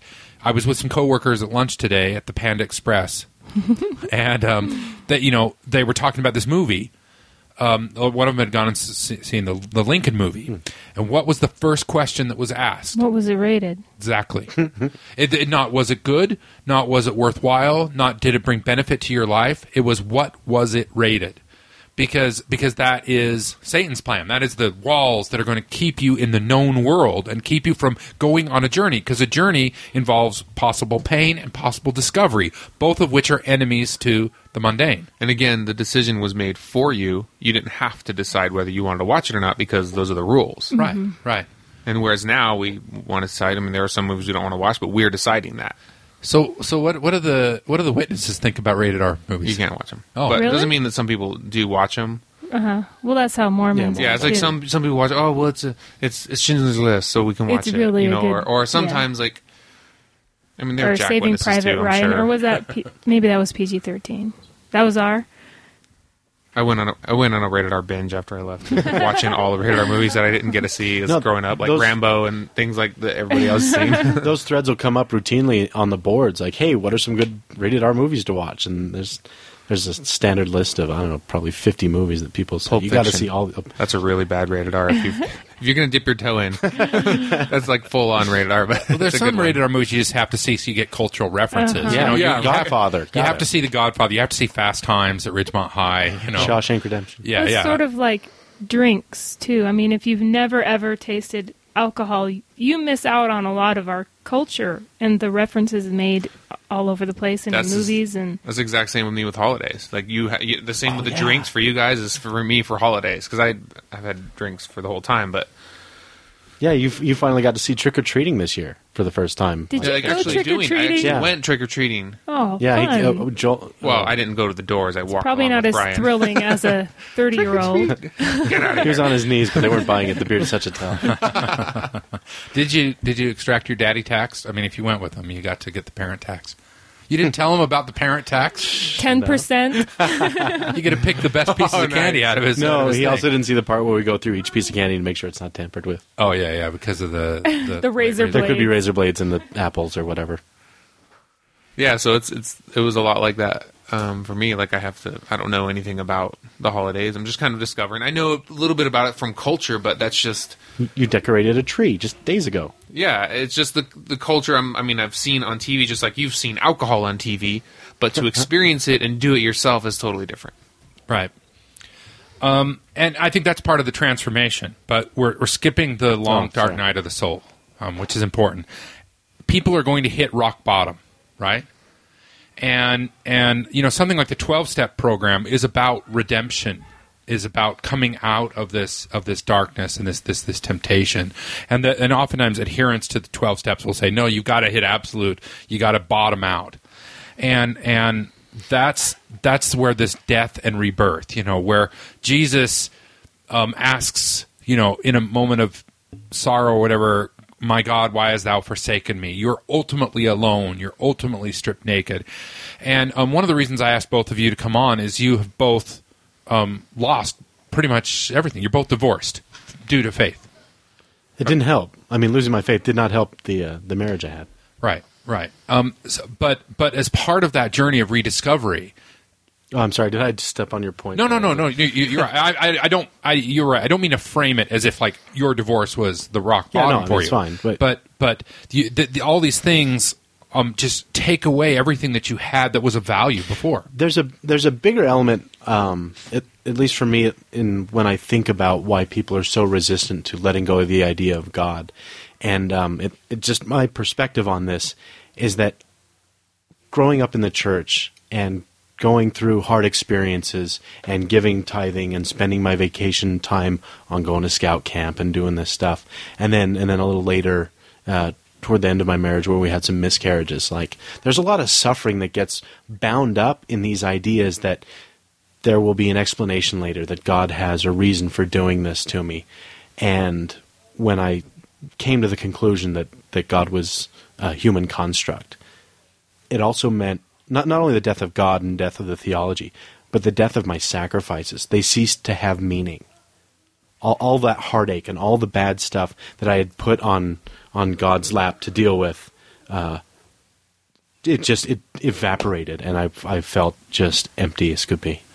I was with some coworkers at lunch today at the Panda Express, and um, that you know they were talking about this movie. Um, one of them had gone and se- seen the, the Lincoln movie, mm. and what was the first question that was asked? What was it rated? Exactly. it, it not was it good, not was it worthwhile, not did it bring benefit to your life. It was what was it rated, because because that is Satan's plan. That is the walls that are going to keep you in the known world and keep you from going on a journey, because a journey involves possible pain and possible discovery, both of which are enemies to the mundane. And again, the decision was made for you. You didn't have to decide whether you wanted to watch it or not, because those are the rules. Mm-hmm. Right, right. And whereas now we want to decide, I mean, there are some movies we don't want to watch, but we're deciding that. So, so what? What do the what do the witnesses think about rated R movies? You can't watch them. Oh, but really? it doesn't mean that some people do watch them. Uh huh. Well, that's how Mormons. Yeah, it's like do. some some people watch. Oh, well, it's a it's it's Schindler's List, so we can watch It's it. really you a know, good- or or sometimes like. I mean, there are Or Jack Saving witnesses Private too, I'm Ryan, sure. or was that P- maybe that was P G thirteen? That was R. I went on a I went on a rated R binge after I left, watching all the rated R movies that I didn't get to see as No, growing up, like those- Rambo and things like that everybody else has seen. Those threads will come up routinely on the boards, like, "Hey, what are some good rated R movies to watch?" And there's there's a standard list of I don't know, probably fifty movies that people say Pulp you got to Fiction. see all. That's a really bad rated R. If, you've, if you're going to dip your toe in, that's like full on rated R. But Well, there's it's a good some one. rated R movies you just have to see so you get cultural references. Uh-huh. You Yeah, know, you- yeah, you Godfather. Have, you Got have it. to see The Godfather. You have to see Fast Times at Ridgemont High. You know, Shawshank Redemption. yeah, It's yeah. sort of like drinks too. I mean, if you've never ever tasted alcohol, you miss out on a lot of our culture and the references made all over the place in That's the movies. And That's the exact same with me with holidays. Like you, ha- you the same Oh, with the yeah. drinks for you guys is for me for holidays, because I I've had drinks for the whole time, but Yeah, you you finally got to see Trick or Treating this year for the first time. did you like go actually trick or doing. I actually treating? Yeah. went trick or treating. Oh, Yeah, fun. he, uh, Joel. Well, uh, I didn't go to the doors. I walked. Probably along not with as Brian. thrilling as a thirty-year-old. Get out of he here. was on his knees, but they weren't buying it. The beard is such a tell. Did you did you extract your daddy tax? I mean, if you went with them, you got to get the parent tax. You didn't tell him about the parent tax. Ten percent. You get to pick the best pieces Oh, of candy nice. out of his. out No, of his he thing. also didn't see the part where we go through each piece of candy and make sure it's not tampered with. Oh yeah, yeah, because of the the, The razor There could be Blades. razor blades in the apples or whatever. Yeah, so it's it's it was a lot like that um, for me. Like I have to, I don't know anything about the holidays. I'm just kind of discovering. I know a little bit about it from culture, but that's just You- You decorated a tree just days ago. yeah, it's just the the culture. I'm, I mean, I've seen on T V, just like you've seen alcohol on T V, but to experience it and do it yourself is totally different. Right. Um, and I think that's part of the transformation. But we're, we're skipping the long, Oh, dark sorry. night of the soul, um, which is important. People are going to hit rock bottom, right? And and you know something like the twelve-step program is about redemption, is about coming out of this of this darkness and this this this temptation. And the, and oftentimes adherents to the twelve steps will say, no, you've got to hit absolute, you got to bottom out. And and that's that's where this death and rebirth, you know, where Jesus um, asks, you know, in a moment of sorrow or whatever, my God, why hast thou forsaken me? You're ultimately alone. You're ultimately stripped naked. And um, one of the reasons I asked both of you to come on is you have both um, lost pretty much everything. You're both divorced due to faith. It didn't help. I mean, losing my faith did not help the uh, the marriage I had. Right, right. Um, so, but but as part of that journey of rediscovery, Oh, I'm sorry. Did I just step on your point? no, no, no, no. You, you- you're right. I, I, I don't. I, you're right. I don't mean to frame it as if like your divorce was the rock Yeah, bottom no, for that's you. fine, but- but but you, the, the, all these things um, just take away everything that you had that was of value before. There's a there's a bigger element, um, at, at least for me, in when I think about why people are so resistant to letting go of the idea of God, and um, it, it just my perspective on this is that growing up in the church and going through hard experiences and giving tithing and spending my vacation time on going to scout camp and doing this stuff, and then and then a little later. Uh, toward the end of my marriage where we had some miscarriages. Like, there's a lot of suffering that gets bound up in these ideas that there will be an explanation later, that God has a reason for doing this to me. And when I came to the conclusion that, that God was a human construct, it also meant not, not only the death of God and death of the theology, but the death of my sacrifices. They ceased to have meaning. All, all that heartache and all the bad stuff that I had put on on God's lap to deal with uh, it just it evaporated, and I I felt just empty as could be.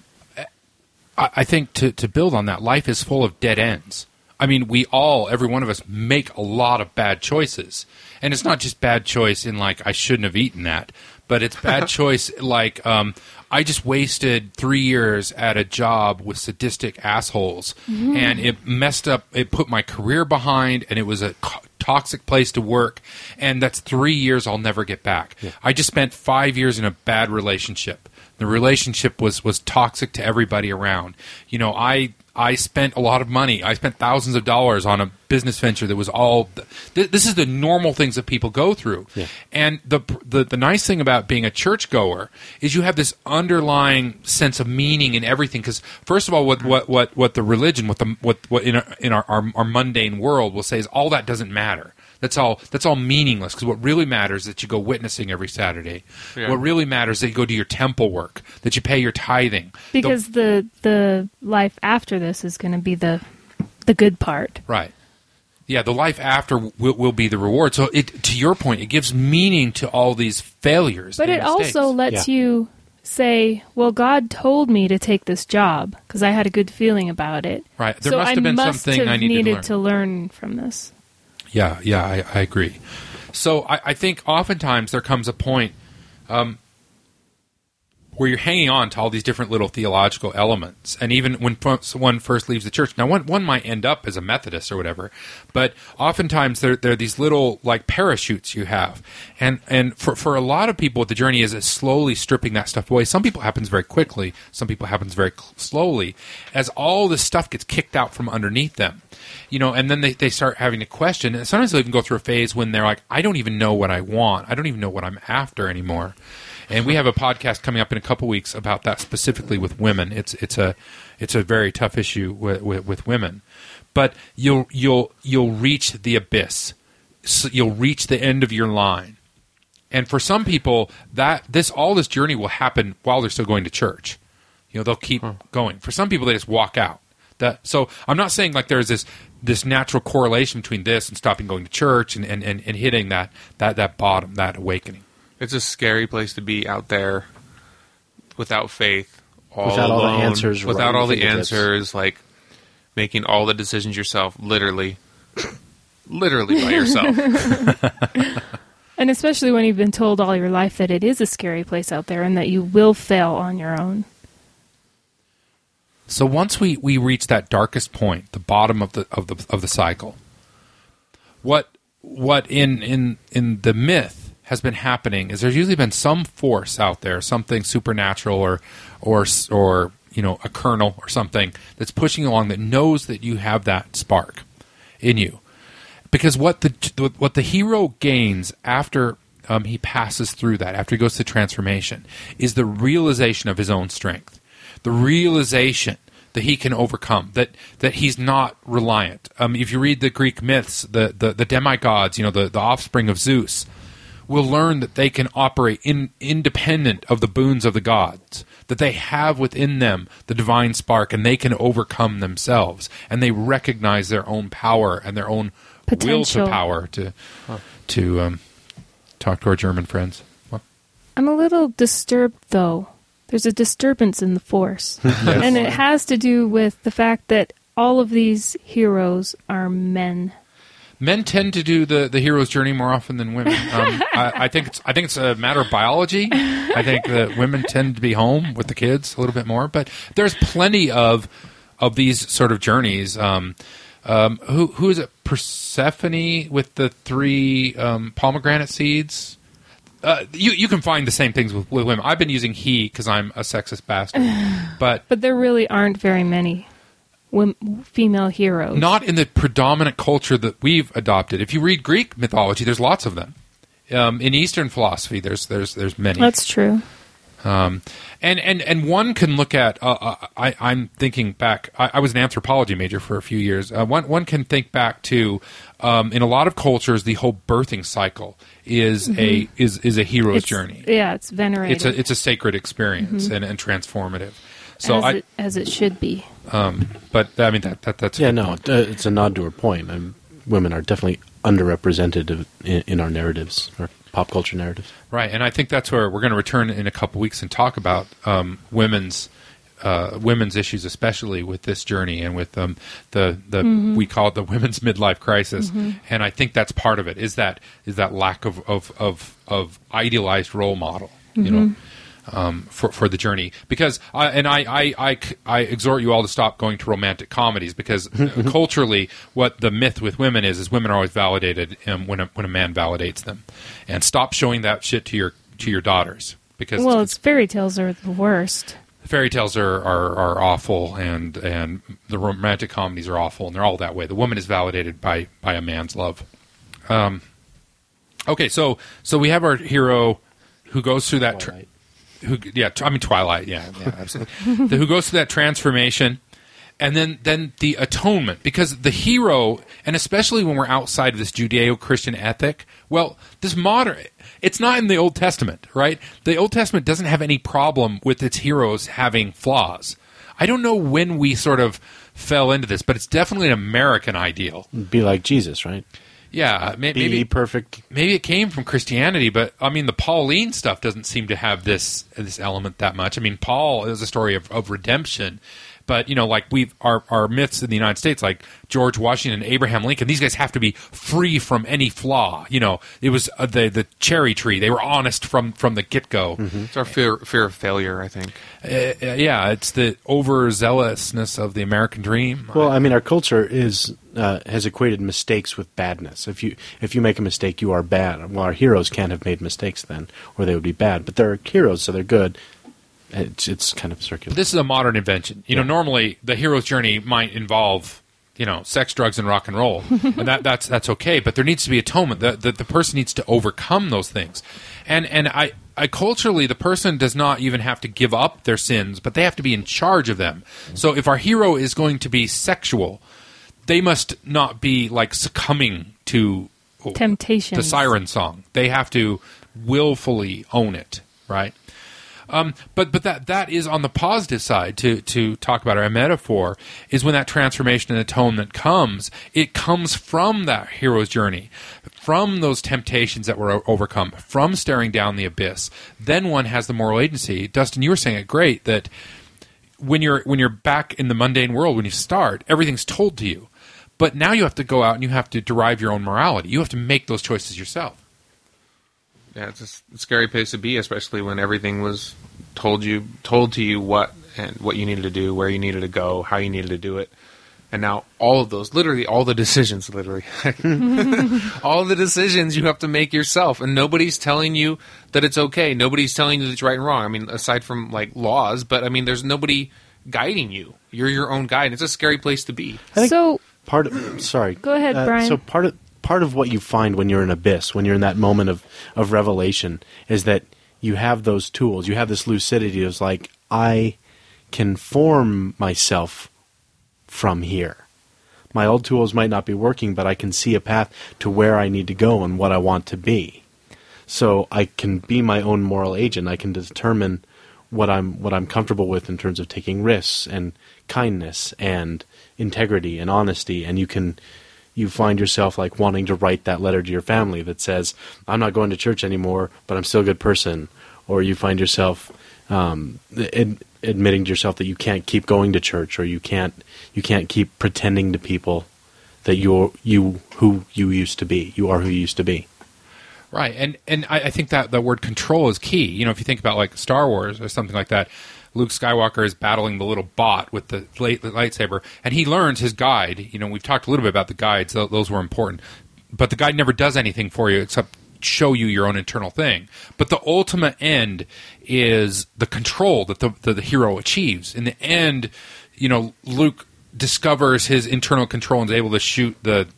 I, I think to to build on that, life is full of dead ends. I mean, we all, every one of us, make a lot of bad choices. And it's not just bad choice in, like, I shouldn't have eaten that, but it's bad choice like, um, I just wasted three years at a job with sadistic assholes, mm-hmm. and it messed up, it put my career behind, and it was a co- toxic place to work, and that's three years I'll never get back. Yeah. I just spent five years in a bad relationship. The relationship was, was toxic to everybody around. You know, I... I spent a lot of money. I spent thousands of dollars on a business venture that was all. Th- this is the normal things that people go through. Yeah. And the, the the nice thing about being a churchgoer is you have this underlying sense of meaning in everything. Because first of all, what what what, what the religion, what the what what in our, in our, our our mundane world will say is all that doesn't matter. That's all. That's all meaningless. Because what really matters is that you go witnessing every Saturday. Yeah. What really matters is that you go do your temple work, that you pay your tithing. Because the the, the life after this is going to be the the good part, right? Yeah, the life after will, will be the reward. So, it, to your point, it gives meaning to all these failures. But and it mistakes. also lets yeah. you say, "Well, God told me to take this job because I had a good feeling about it." Right. There so must have been I must something have I needed needed to learn. to learn from this. Yeah, yeah, I, I agree. So I, I think oftentimes there comes a point um, where you're hanging on to all these different little theological elements. And even when one first leaves the church, now one, one might end up as a Methodist or whatever, but oftentimes there, there are these little like parachutes you have. And and for, for a lot of people, the journey is slowly stripping that stuff away. Some people it happens very quickly. Some people it happens very cl- slowly as all this stuff gets kicked out from underneath them. You know, and then they, they start having to question. And sometimes they'll even go through a phase when they're like, I don't even know what I want. I don't even know what I'm after anymore. And we have a podcast coming up in a couple weeks about that specifically with women. It's it's a it's a very tough issue with, with, with women. But you'll you'll you'll reach the abyss. So you'll reach the end of your line. And for some people, that this all this journey will happen while they're still going to church. You know, they'll keep huh. going. For some people, they just walk out. That, so I'm not saying like there's this this natural correlation between this and stopping going to church and, and, and, and hitting that, that, that bottom, that awakening. It's a scary place to be out there without faith, all without alone, all the answers, without right all the fingertips. answers, like making all the decisions yourself, literally, literally by yourself. And especially when you've been told all your life that it is a scary place out there and that you will fail on your own. So once we, we reach that darkest point, the bottom of the of the of the cycle, what what in in in the myth has been happening is there's usually been some force out there, something supernatural or or or you know a kernel or something that's pushing along that knows that you have that spark in you. Because what the what the hero gains after um, he passes through that, after he goes to transformation, is the realization of his own strength, the realization that he can overcome, that that he's not reliant. Um, if you read the Greek myths, the, the, the demigods, you know, the, the offspring of Zeus, will learn that they can operate in, independent of the boons of the gods, that they have within them the divine spark, and they can overcome themselves, and they recognize their own power and their own Potential. will to power to huh. to um, talk to our German friends. What? I'm a little disturbed, though. There's a disturbance in the force. Yes. And it has to do with the fact that all of these heroes are men. Men tend to do the, the hero's journey more often than women. Um, I, I think it's I think it's a matter of biology. I think that women tend to be home with the kids a little bit more. But there's plenty of of these sort of journeys. Um, um, who who is it? Persephone with the three um, pomegranate seeds. Uh, you you can find the same things with, with women. I've been using he because I'm a sexist bastard. But but there really aren't very many women, female heroes. Not in the predominant culture that we've adopted. If you read Greek mythology, there's lots of them. Um, in Eastern philosophy, there's there's there's many. That's true. Um, and, and, and one can look at, uh, uh, I, I'm thinking back, I, I was an anthropology major for a few years. Uh, one, one can think back to, um, in a lot of cultures, the whole birthing cycle is mm-hmm. a, is, is a hero's it's, journey. Yeah, it's venerated. It's a, it's a sacred experience mm-hmm. and, and transformative. So as, I, it, as it should be. Um, but I mean, that, that that's, yeah, no, point. It's a nod to her point. Um, women are definitely underrepresented in, in our narratives. Or pop culture narratives. Right, and I think that's where we're going to return in a couple weeks and talk about um, women's uh, women's issues, especially with this journey and with um, the the Mm-hmm. we call it the women's midlife crisis. Mm-hmm. And I think that's part of it. Is that is that lack of of of, of idealized role model, you Mm-hmm. know. Um, for for the journey, because I, and I, I, I, I exhort you all to stop going to romantic comedies, because uh, culturally, what the myth with women is is women are always validated um, when a, when a man validates them, and stop showing that shit to your to your daughters, because Well, it's fairy tales are the worst. fairy tales are, are, are awful, and and the romantic comedies are awful, and they're all that way. The woman is validated by by a man's love. Um, okay, so so we have our hero who goes through that. Tra- Twilight. Who, yeah, I mean Twilight, yeah, yeah, absolutely. the, who goes through that transformation, and then then the atonement, because the hero, and especially when we're outside of this Judeo-Christian ethic, well, this modern, it's not in the Old Testament, right? The Old Testament doesn't have any problem with its heroes having flaws. I don't know when we sort of fell into this, but it's definitely an American ideal. Be like Jesus, right? Yeah, may, Be maybe perfect. maybe it came from Christianity, but I mean the Pauline stuff doesn't seem to have this this element that much. I mean, Paul is a story of, of redemption, but you know, like we our our myths in the United States, like George Washington, Abraham Lincoln, these guys have to be free from any flaw. You know, it was uh, the the cherry tree; they were honest from from the get go. Mm-hmm. It's our fear fear of failure, I think. Uh, yeah, it's the overzealousness of the American dream. Well, I mean, our culture is uh, has equated mistakes with badness. If you if you make a mistake, you are bad. Well, our heroes can't have made mistakes then, or they would be bad. But they're heroes, so they're good. It's it's kind of circular. This is a modern invention. You know, Yeah. normally the hero's journey might involve, you know, sex, drugs, and rock and roll, and that that's that's okay. But there needs to be atonement. The, the the person needs to overcome those things, and and I. I culturally, the person does not even have to give up their sins, but they have to be in charge of them. So if our hero is going to be sexual, they must not be like succumbing to Temptations. the siren song. They have to willfully own it, right? Um, but but that that is on the positive side. To to talk about our metaphor is when that transformation and atonement comes. It comes from that hero's journey, from those temptations that were overcome, from staring down the abyss. Then one has the moral agency. Dustin, you were saying it great that when you're when you're back in the mundane world, when you start, everything's told to you. But now you have to go out and you have to derive your own morality. You have to make those choices yourself. Yeah, it's a s- scary place to be, especially when everything was told you told to you what and what you needed to do, where you needed to go, how you needed to do it. And now all of those, literally all the decisions, literally, all the decisions you have to make yourself. And nobody's telling you that it's okay. Nobody's telling you that it's right and wrong. I mean, aside from like laws, but I mean, there's nobody guiding you. You're your own guide. It's a scary place to be. I think So, part of sorry. Go ahead, Uh, Brian. So part of part of what you find when you're in abyss, when you're in that moment of, of revelation, is that you have those tools. You have this lucidity. It's like, I can form myself from here. My old tools might not be working, but I can see a path to where I need to go and what I want to be. So I can be my own moral agent. I can determine what I'm what I'm comfortable with in terms of taking risks and kindness and integrity and honesty. And you can you find yourself like wanting to write that letter to your family that says, I'm not going to church anymore, but I'm still a good person. Or you find yourself um, ad- admitting to yourself that you can't keep going to church, or you can't you can't keep pretending to people that you're you who you used to be. You are who you used to be. Right, and and I, I think that the word control is key. You know, if you think about like Star Wars or something like that, Luke Skywalker is battling the little bot with the, light, the lightsaber, and he learns his guide. You know, we've talked a little bit about the guides; th- those were important, but the guide never does anything for you except show you your own internal thing. But the ultimate end is the control that the, the, the hero achieves. In the end, you know, Luke discovers his internal control and is able to shoot the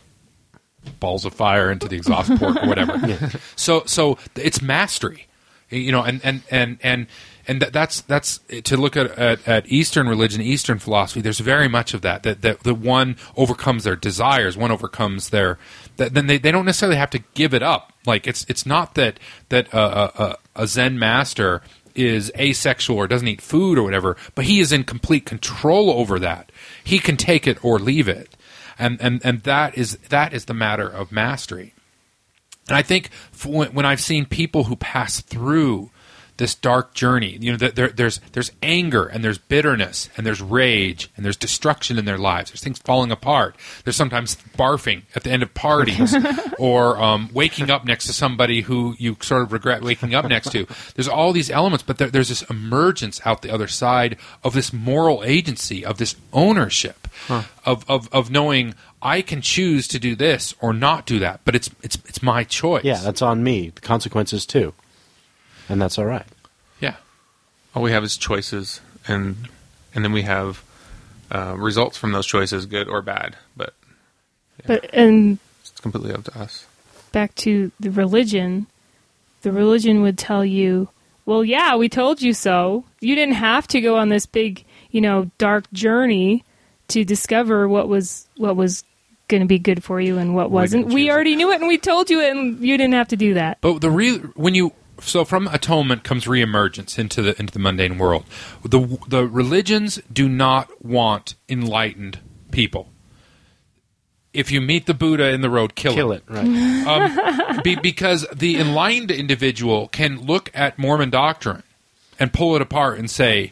balls of fire into the exhaust port or whatever. Yeah. So, so it's mastery, you know, and and and and and that, that's that's to look at, at at Eastern religion, Eastern philosophy. There's very much of that. That that the one overcomes their desires, one overcomes their. That, then they, they don't necessarily have to give it up. Like it's it's not that that uh, a, a Zen master is asexual or doesn't eat food or whatever, but he is in complete control over that. He can take it or leave it. And, and and that is that is the matter of mastery. And I think f- when, when I've seen people who pass through this dark journey, you know, th- there, there's there's anger and there's bitterness and there's rage and there's destruction in their lives. There's things falling apart. There's sometimes barfing at the end of parties or um, waking up next to somebody who you sort of regret waking up next to. There's all these elements, but there, there's this emergence out the other side of this moral agency, of this ownership, huh. of, of of knowing I can choose to do this or not do that, but it's it's it's my choice. Yeah, that's on me. The consequences too. And that's all right. Yeah. All we have is choices, and and then we have uh, results from those choices, good or bad. But yeah, But and it's completely up to us. back to the religion, the religion would tell you, well, yeah, we told you so. You didn't have to go on this big, you know, dark journey to discover what was what was going to be good for you and what We wasn't. didn't We choose already knew it, and we told you it, and you didn't have to do that. But the real when you so from atonement comes reemergence into the into the mundane world. The the religions do not want enlightened people. If you meet the Buddha in the road, kill, Kill him. it, right. Um, be, because the enlightened individual can look at Mormon doctrine and pull it apart and say,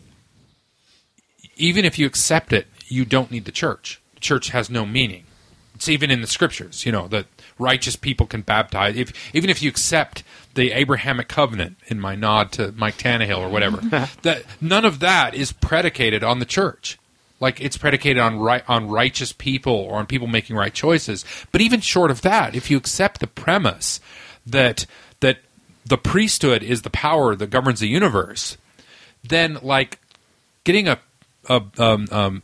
even if you accept it, you don't need the church. The church has no meaning. It's even in the scriptures, you know, that righteous people can baptize. If, even if you accept the Abrahamic covenant, in my nod to Mike Tannehill or whatever, that none of that is predicated on the church. Like it's predicated on right, on righteous people or on people making right choices. But even short of that, if you accept the premise that that the priesthood is the power that governs the universe, then like getting a a, um, um,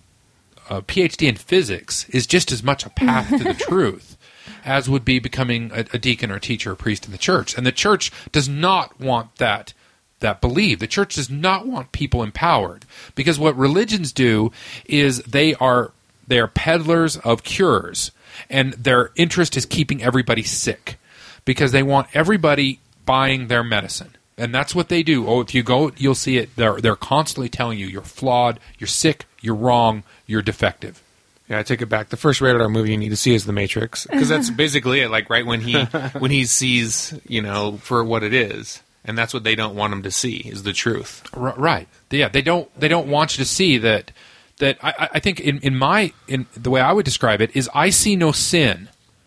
a PhD in physics is just as much a path to the truth as would be becoming a, a deacon or a teacher or priest in the church. And the church does not want that that believe. The church does not want people empowered, because what religions do is they are they are peddlers of cures, and their interest is keeping everybody sick because they want everybody buying their medicine. And that's what they do. Oh, if you go, you'll see it. They're they're constantly telling you you're flawed, you're sick, you're wrong, you're defective. Yeah, I take it back. The first rated R movie you need to see is The Matrix, because that's basically it. Like right when he when he sees, you know, for what it is. And that's what they don't want them to see, is the truth. R- right. Yeah. They don't. They don't want you to see that. That I, I think in, in my in the way I would describe it is I see no sin,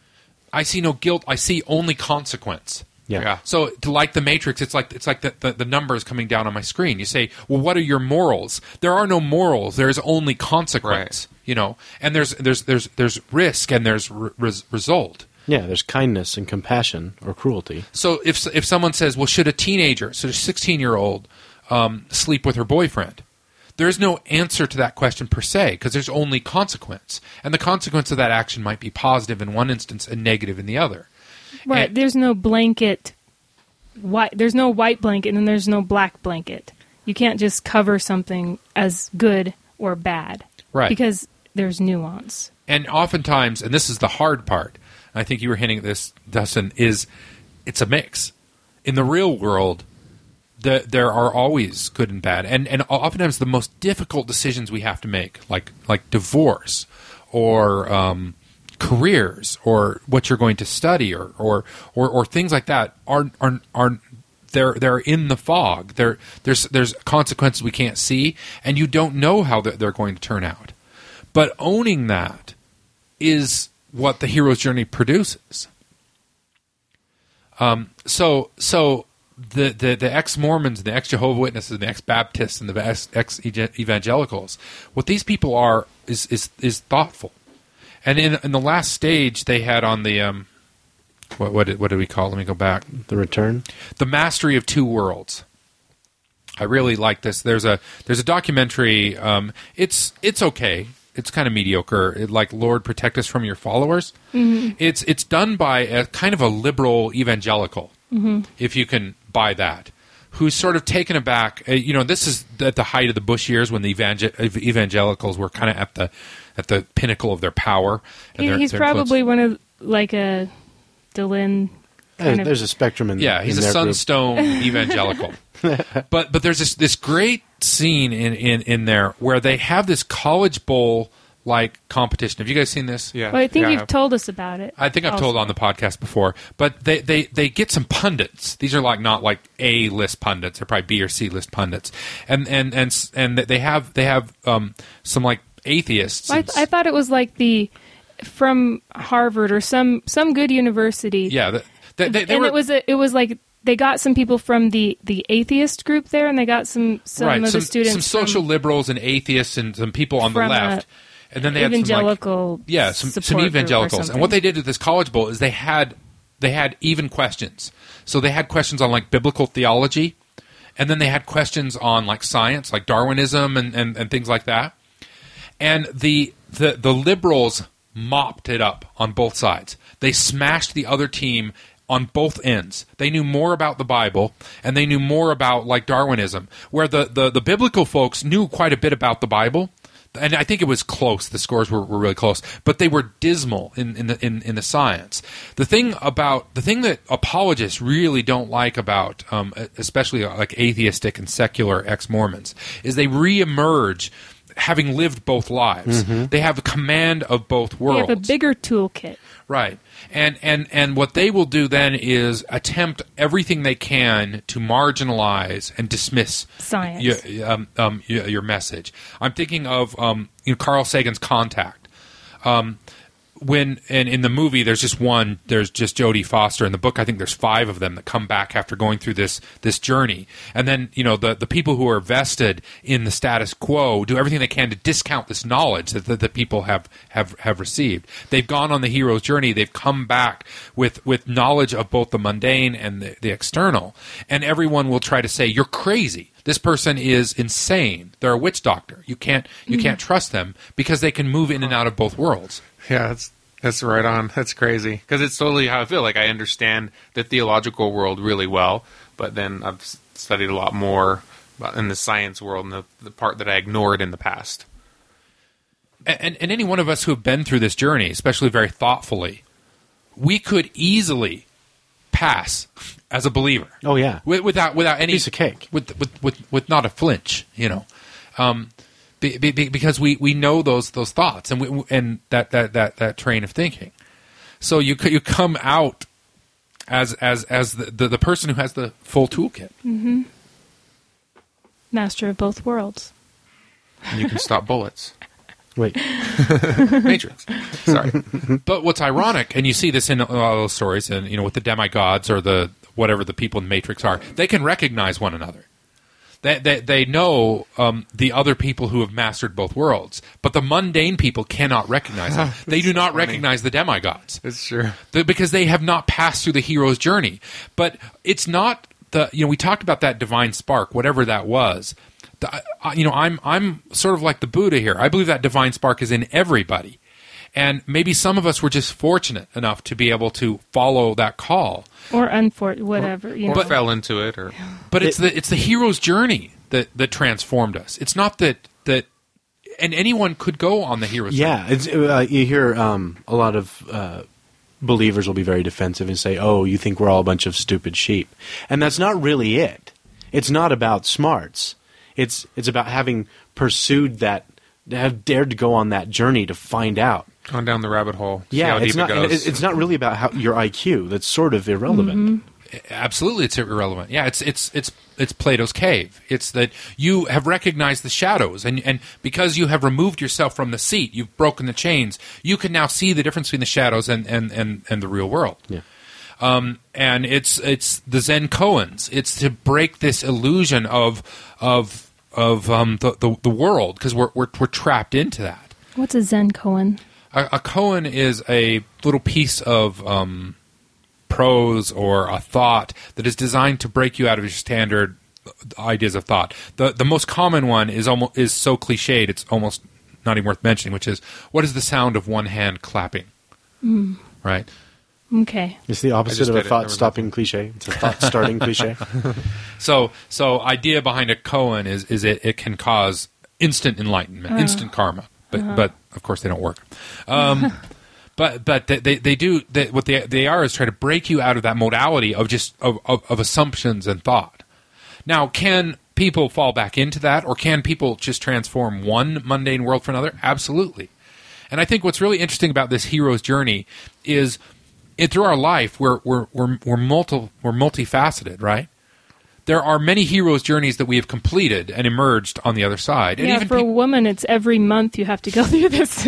I see no guilt. I see only consequence. Yeah. Yeah. So to like the Matrix, it's like it's like the, the the numbers coming down on my screen. You say, well, what are your morals? There are no morals. There is only consequence. Right. You know, and there's there's there's there's risk and there's re- res- result. Yeah, there's kindness and compassion or cruelty. So if if someone says, well, should a teenager, should a sixteen-year-old um, sleep with her boyfriend? There is no answer to that question per se, because there's only consequence. And the consequence of that action might be positive in one instance and negative in the other. Right. And- There's no blanket. White. There's no white blanket, and there's no black blanket. You can't just cover something as good or bad. Right. Because there's nuance. And oftentimes, and this is the hard part, I think you were hinting at this, Dustin, is it's a mix. In the real world, the, there are always good and bad. And, and oftentimes the most difficult decisions we have to make, like like divorce or um, careers or what you're going to study or or, or, or things like that, are are are they're they're in the fog. They're, there's there's consequences we can't see, and you don't know how they're, they're going to turn out. But owning that is what the hero's journey produces. Um, so, so the, the, the ex-Mormons, the ex-Jehovah's Witnesses, and the ex-Baptists, and the ex-evangelicals, what these people are is is, is thoughtful. And in in the last stage, they had on the um, what what did, what did we call? Let me go back. The return? The Mastery of Two Worlds. I really like this. There's a there's a documentary. Um, it's it's okay. It's kind of mediocre, it, like Lord Protect Us from Your Followers. Mm-hmm. It's it's done by a kind of a liberal evangelical, mm-hmm. if you can buy that, who's sort of taken aback. Uh, you know, this is at the height of the Bush years when the evangel- evangelicals were kind of at the at the pinnacle of their power. And He, their, he's their probably influence. one of, like a Dylan There's, kind of... there's a spectrum in Yeah, he's in a their group. Sunstone evangelical. But but there's this this great scene in, in, in there where they have this college bowl like competition. Have you guys seen this? Yeah. Well, I think yeah, I you've have. told us about it. I think I've told also. on the podcast before, but they, they, they get some pundits. These are like not like A list pundits; they're probably B or C list pundits, and and and and they have they have um, some like atheists. I, and th- I thought it was like the from Harvard or some some good university. yeah, the, they, they, they and were, it was a, it was like they got some people from the, the atheist group there, and they got some some right. of some, the students some social from, liberals and atheists and some people on the from left, a and then they had some like, evangelical yeah, some, some support group or evangelicals. And something. what they did at this College Bowl is they had they had even questions. So they had questions on like biblical theology, and then they had questions on like science, like Darwinism and, and, and things like that. And the the the liberals mopped it up on both sides. They smashed the other team on both ends. They knew more about the Bible, and they knew more about like Darwinism, where the, the, the biblical folks knew quite a bit about the Bible. And I think it was close. The scores were, were really close, but they were dismal in, in the in, in the science. The thing about the thing that apologists really don't like about, um, especially like atheistic and secular ex-Mormons, is they reemerge having lived both lives. Mm-hmm. They have a command of both they worlds. have a bigger toolkit. Right. And, and and what they will do then is attempt everything they can to marginalize and dismiss Science. your, um, um, your, your message. I'm thinking of um, you know, Carl Sagan's Contact. Um, when and in the movie, there's just one. There's just Jodie Foster. In the book, I think there's five of them that come back after going through this this journey. And then you know the the people who are vested in the status quo do everything they can to discount this knowledge that the, the people have, have have received. They've gone on the hero's journey. They've come back with with knowledge of both the mundane and the, the external. And everyone will try to say you're crazy. This person is insane. They're a witch doctor. You can't you can't trust them because they can move in and out of both worlds. Yeah, that's that's right on. That's crazy because it's totally how I feel. Like I understand the theological world really well, but then I've s- studied a lot more about in the science world and the, the part that I ignored in the past. And, and any one of us who have been through this journey, especially very thoughtfully, we could easily pass as a believer. Oh yeah, Wi- without without any Piece of cake. with with with, with not a flinch, you know, um, be, be, be- because we, we know those those thoughts and we, and that, that, that, that train of thinking. So you c- you come out as as as the, the, the person who has the full toolkit. Mm-hmm. Master of both worlds. And you can stop bullets. wait, Matrix. Sorry. But what's ironic, and you see this in all those stories, and you know, with the demigods or the whatever the people in the Matrix are, they can recognize one another. They they, they know um, the other people who have mastered both worlds, but the mundane people cannot recognize them. They do not funny. recognize the demigods. It's true. The- because they have not passed through the hero's journey. But it's not the you know we talked about that divine spark, whatever that was. The, I, you know, I'm I'm sort of like the Buddha here. I believe that divine spark is in everybody, and maybe some of us were just fortunate enough to be able to follow that call. Or unfor- whatever. You Or know. fell into it, or But it's the it's the hero's journey that, that transformed us. It's not that that, and anyone could go on the hero's journey. yeah. It's, uh, you hear um, a lot of uh, believers will be very defensive and say, "Oh, you think we're all a bunch of stupid sheep," and that's not really it. It's not about smarts. It's it's about having pursued that, have dared to go on that journey to find out. gone down the rabbit hole. See Yeah, how it's deep not. it goes. it- It's not really about how your I Q. That's sort of irrelevant. Absolutely, it's irrelevant. Yeah, it's it's it's it's Plato's cave. It's that you have recognized the shadows, and and because you have removed yourself from the seat, you've broken the chains. You can now see the difference between the shadows and and and, and the real world. Yeah. Um, and it's it's the Zen koans. It's to break this illusion of of of um, the, the the world because we're, we're we're trapped into that. What's a Zen koan? A, a koan is a little piece of um, prose or a thought that is designed to break you out of your standard ideas of thought. The the most common one is almost is so cliched it's almost not even worth mentioning, which is what is the sound of one hand clapping? Mm. Right. Okay. It's the I opposite just of a did it, never thought-stopping cliche. It's a thought-starting cliche. So so idea behind a koan is is it, it can cause instant enlightenment, instant karma. But but of course they don't work. Um, but but they they, they do they, what they they are is try to break you out of that modality of just of, of, of assumptions and thought. Now, can people fall back into that, or can people just transform one mundane world for another? Absolutely. And I think what's really interesting about this hero's journey is it, through our life, we're we're we're we're multi we're multifaceted, right? There are many heroes' journeys that we have completed and emerged on the other side. And Yeah, even for a peop- woman, it's every month you have to go through this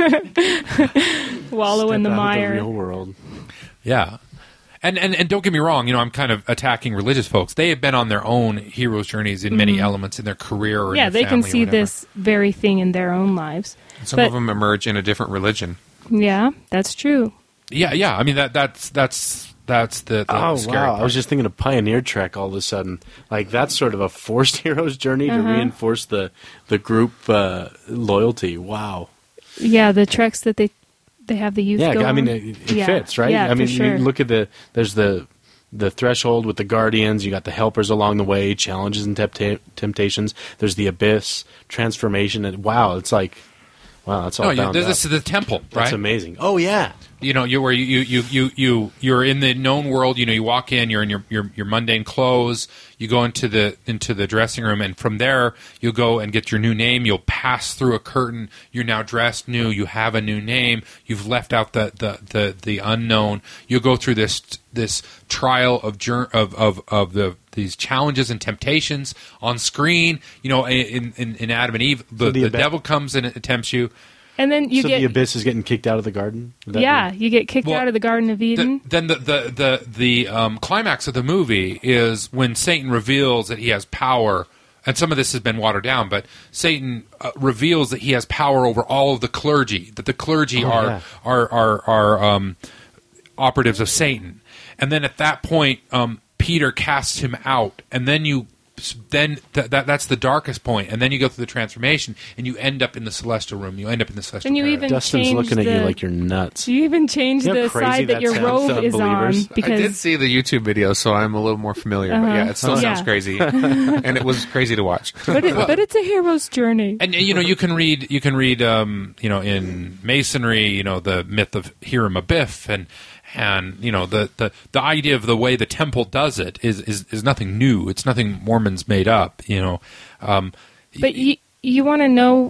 wallow in the Step out of mire. the real world. yeah. And, and and don't get me wrong, you know, I'm kind of attacking religious folks. They have been on their own hero's journeys in many elements in their career or in Yeah, their they can family or see whatever. this very thing in their own lives. Some But- of them emerge in a different religion. Yeah, that's true. Yeah, yeah. I mean that that's that's that's the, the Oh, scary wow. part. I was just thinking of Pioneer Trek all of a sudden. Like, that's sort of a forced hero's journey to reinforce the, the group uh, loyalty. Wow. Yeah, the treks that they they have the youth Yeah, go I mean, on. it, it Yeah. fits, right? Yeah, I mean, for sure. you look at the, there's the the threshold with the Guardians, you got the helpers along the way, challenges and tempta- temptations. There's the Abyss, transformation, and wow, it's like, wow, that's all No, you, bound this up. is the temple, right? That's amazing. Oh, yeah. You know, you where you you you you you're in the known world. You know, you walk in, you're in your your, your mundane clothes. You go into the into the dressing room, and from there you go and get your new name. You'll pass through a curtain. You're now dressed new. You have a new name. You've left out the the the, the unknown. You go through this this trial of jour- of of of the these challenges and temptations on screen. You know, in in, in Adam and Eve, the, So the the abe- devil comes and tempts you. And then you so get the Abyss is getting kicked out of the garden? Would that yeah, be- you get kicked Well, out of the Garden of The, Eden. then the the the the um, climax of the movie is when Satan reveals that he has power, and some of this has been watered down, but Satan uh, reveals that he has power over all of the clergy. That the clergy Oh, are, yeah. are are are um, operatives of Satan, and then at that point, um, Peter casts him out, and then you. Then th- that that's the darkest point, and then you go through the transformation, and you end up in the celestial room. You end up in the celestial. And you paradise. even Dustin's change looking at the, you like you're nuts. You even change You know how the crazy side that that your sounds robe to is on unbelievers? because I did see the YouTube video, so I'm a little more familiar. But yeah, it still Uh-huh. sounds Yeah. crazy, and it was crazy to watch. but, it, but it's a hero's journey. And you know, you can read, you can read, um, you know, in Masonry, you know, the myth of Hiram Abiff, and and you know, the, the, the idea of the way the temple does it is, is, is nothing new. It's nothing Mormons made up. You know, um, But you you want to know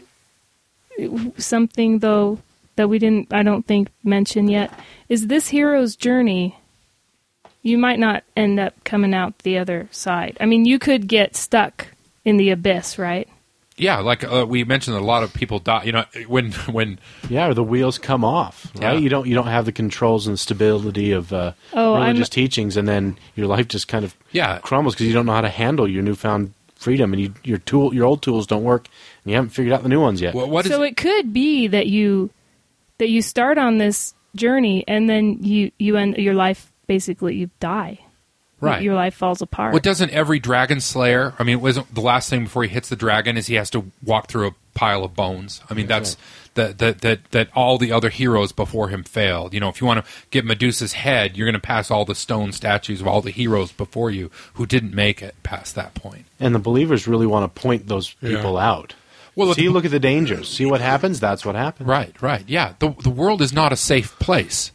something though that we didn't I don't think mention yet is this hero's journey. You might not end up coming out the other side. I mean, you could get stuck in the abyss, right? yeah, like uh, we mentioned, a lot of people die. You know, when when Yeah, or the wheels come off, right? Yeah. You don't you don't have the controls and stability of uh, Oh, I'm- religious teachings, and then your life just kind of Yeah. crumbles because you don't know how to handle your newfound freedom, and you, your tool your old tools don't work, and you haven't figured out the new ones yet. what, what is so it could be that you that you start on this journey and then you you end your life basically you die. Right. Your life falls apart. What doesn't every dragon slayer? I mean, wasn't the last thing before he hits the dragon is he has to walk through a pile of bones? I mean, that's that that that that all the other heroes before him failed. You know, if you want to get Medusa's head, you're going to pass all the stone statues of all the heroes before you who didn't make it past that point. And the believers really want to point those people out. Well, See, the- look at the dangers. See what happens. That's what happens. Right, right, yeah. the The world is not a safe place,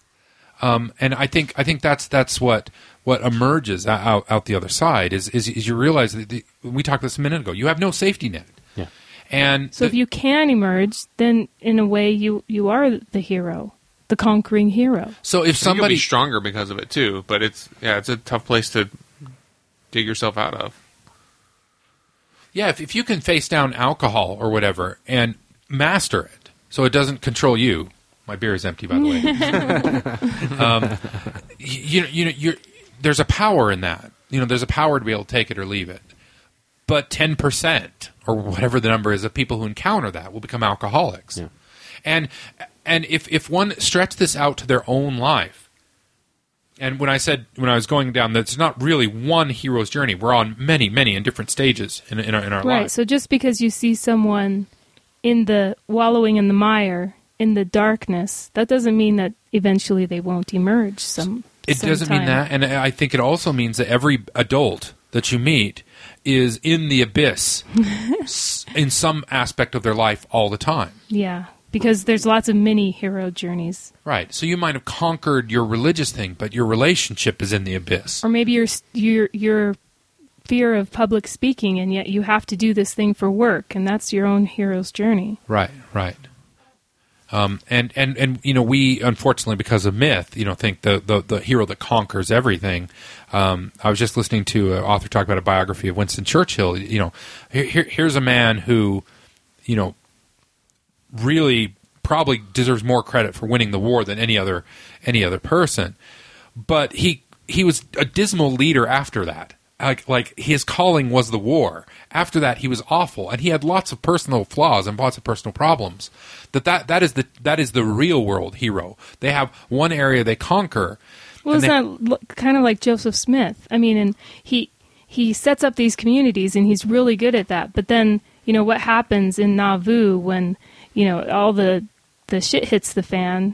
um, and I think I think that's that's what what emerges out out the other side is is, is you realize that the, we talked this a minute ago. You have no safety net. Yeah. And So the- if you can emerge, then in a way you you are the hero, the conquering hero. so if Somebody somebody be stronger because of it too, but it's yeah, it's a tough place to dig yourself out of. Yeah, if, if you can face down alcohol or whatever and master it so it doesn't control you. My beer is empty, by the way. um, you, you know, you're, there's a power in that. You know, there's a power to be able to take it or leave it. But ten percent or whatever the number is of people who encounter that will become alcoholics. Yeah. And and if, if one stretched this out to their own life, and when I said, when I was going down, that's not really one hero's journey. We're on many, many in different stages in, in our, in our Right. lives. So just because you see someone in the wallowing in the mire, in the darkness, that doesn't mean that eventually they won't emerge some It doesn't mean sometime. that, and I think it also means that every adult that you meet is in the abyss s- in some aspect of their life all the time. Yeah. Because there's lots of mini hero journeys. Right. So you might have conquered your religious thing, but your relationship is in the abyss. Or maybe your your your fear of public speaking, and yet you have to do this thing for work, and that's your own hero's journey. Right, right. Um, and, and, and, you know, we, unfortunately, because of myth, you know, think the, the, the hero that conquers everything. Um, I was just listening to an author talk about a biography of Winston Churchill. You know, here, here, here's a man who, you know, really probably deserves more credit for winning the war than any other any other person. But he he was a dismal leader after that. Like, like his calling was the war. After that, he was awful, and he had lots of personal flaws and lots of personal problems. That that, that is the that is the real world hero. They have one area they conquer. Well, and it's they, not kind of like Joseph Smith. I mean, and he he sets up these communities, and he's really good at that. But then, you know, what happens in Nauvoo when, you know, all the the shit hits the fan?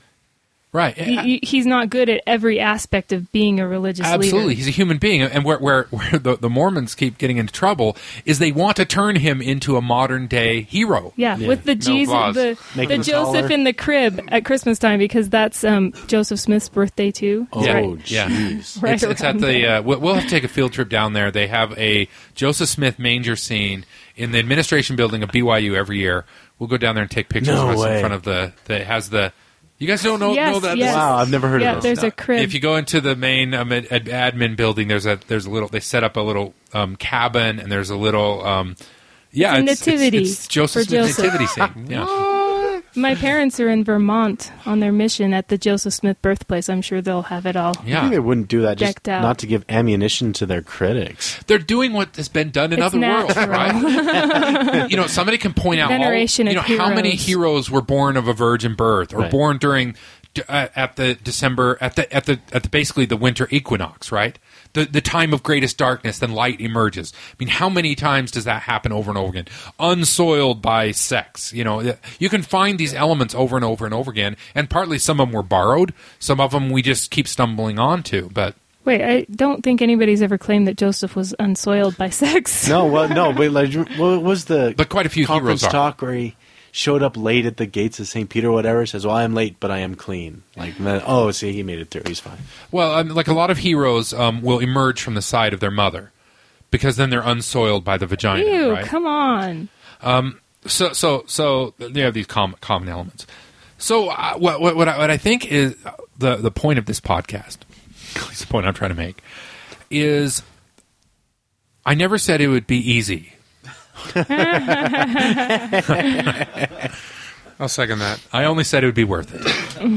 right. He, he's not good at every aspect of being a religious Absolutely. leader. He's a human being. And where, where, where the, the Mormons keep getting into trouble is they want to turn him into a modern-day hero. Yeah, Yeah. with the No Jesus, flaws. the, Make the him Joseph taller. in the crib at Christmas time, because that's um, Joseph Smith's birthday too. Oh, Right. Yeah. jeez. Right it's, it's at around the. there. Uh, we'll, we'll have to take a field trip down there. They have a Joseph Smith manger scene in the administration building of B Y U every year. We'll go down there and take pictures No of us in way. front of the. That has the. You guys don't know, Yes, know that? yes. Wow, I've never heard Yeah, of this. there's a crib. If you go into the main um, ad, ad- admin building, there's a there's a little. They set up a little um, cabin, and there's a little. Um, yeah, It's a it's, it's- nativity It's, Joseph for Smith Joseph. nativity scene. Yeah. My parents are in Vermont on their mission at the Joseph Smith birthplace. I'm sure they'll have it all. I think Yeah. they wouldn't do that just Decked out. not to give ammunition to their critics. They're doing what has been done in It's other worlds, natural. right? You know, somebody can point out all, Veneration you know, of how many heroes. heroes were born of a virgin birth or Right. born during uh, at the December at the at the at the basically the winter equinox, right? The the time of greatest darkness, then light emerges. I mean, how many times does that happen over and over again? Unsoiled by sex, you know, you can find these elements over and over and over again, and partly some of them were borrowed, some of them we just keep stumbling onto, but. Wait, I don't think anybody's ever claimed that Joseph was unsoiled by sex. No, well, no, but like, what was the But quite a few conference heroes are. talk where he showed up late at the gates of Saint Peter, or whatever, says, "Well, I am late, but I am clean." Like, then, oh, see, he made it through. He's fine. Well, um, like a lot of heroes um, will emerge from the side of their mother because then they're unsoiled by the vagina, Ew, right? come on. So, so, so they have these common, common elements. So, uh, what, what, what, I, what I think is the the point of this podcast, at least the point I'm trying to make, is I never said it would be easy. I'll second that. I only said it would be worth it.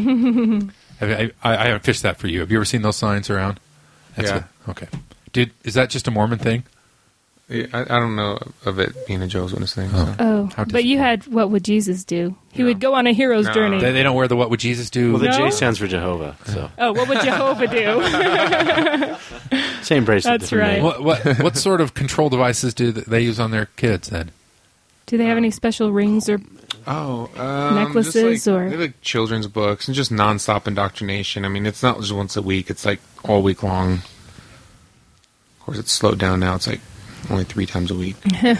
I, I, I fished that for you. Have you ever seen those signs around? That's Yeah. it. Okay. Did is that just a Mormon thing? Yeah, I, I don't know of it being a Jehovah's Witness thing. So. Oh, How but you had what would Jesus do? He would go on a hero's No. journey. They, they don't wear the "What would Jesus do"? Well, the No? J stands for Jehovah, so Oh, what would Jehovah do? same bracelet. That's different right. name. What, what what sort of control devices do they use on their kids then? Do they have any special rings or? Oh, um, Necklaces just like, or- they have, like children's books and just nonstop indoctrination. I mean, it's not just once a week; it's like all week long. Of course, it's slowed down now. It's like only three times a week.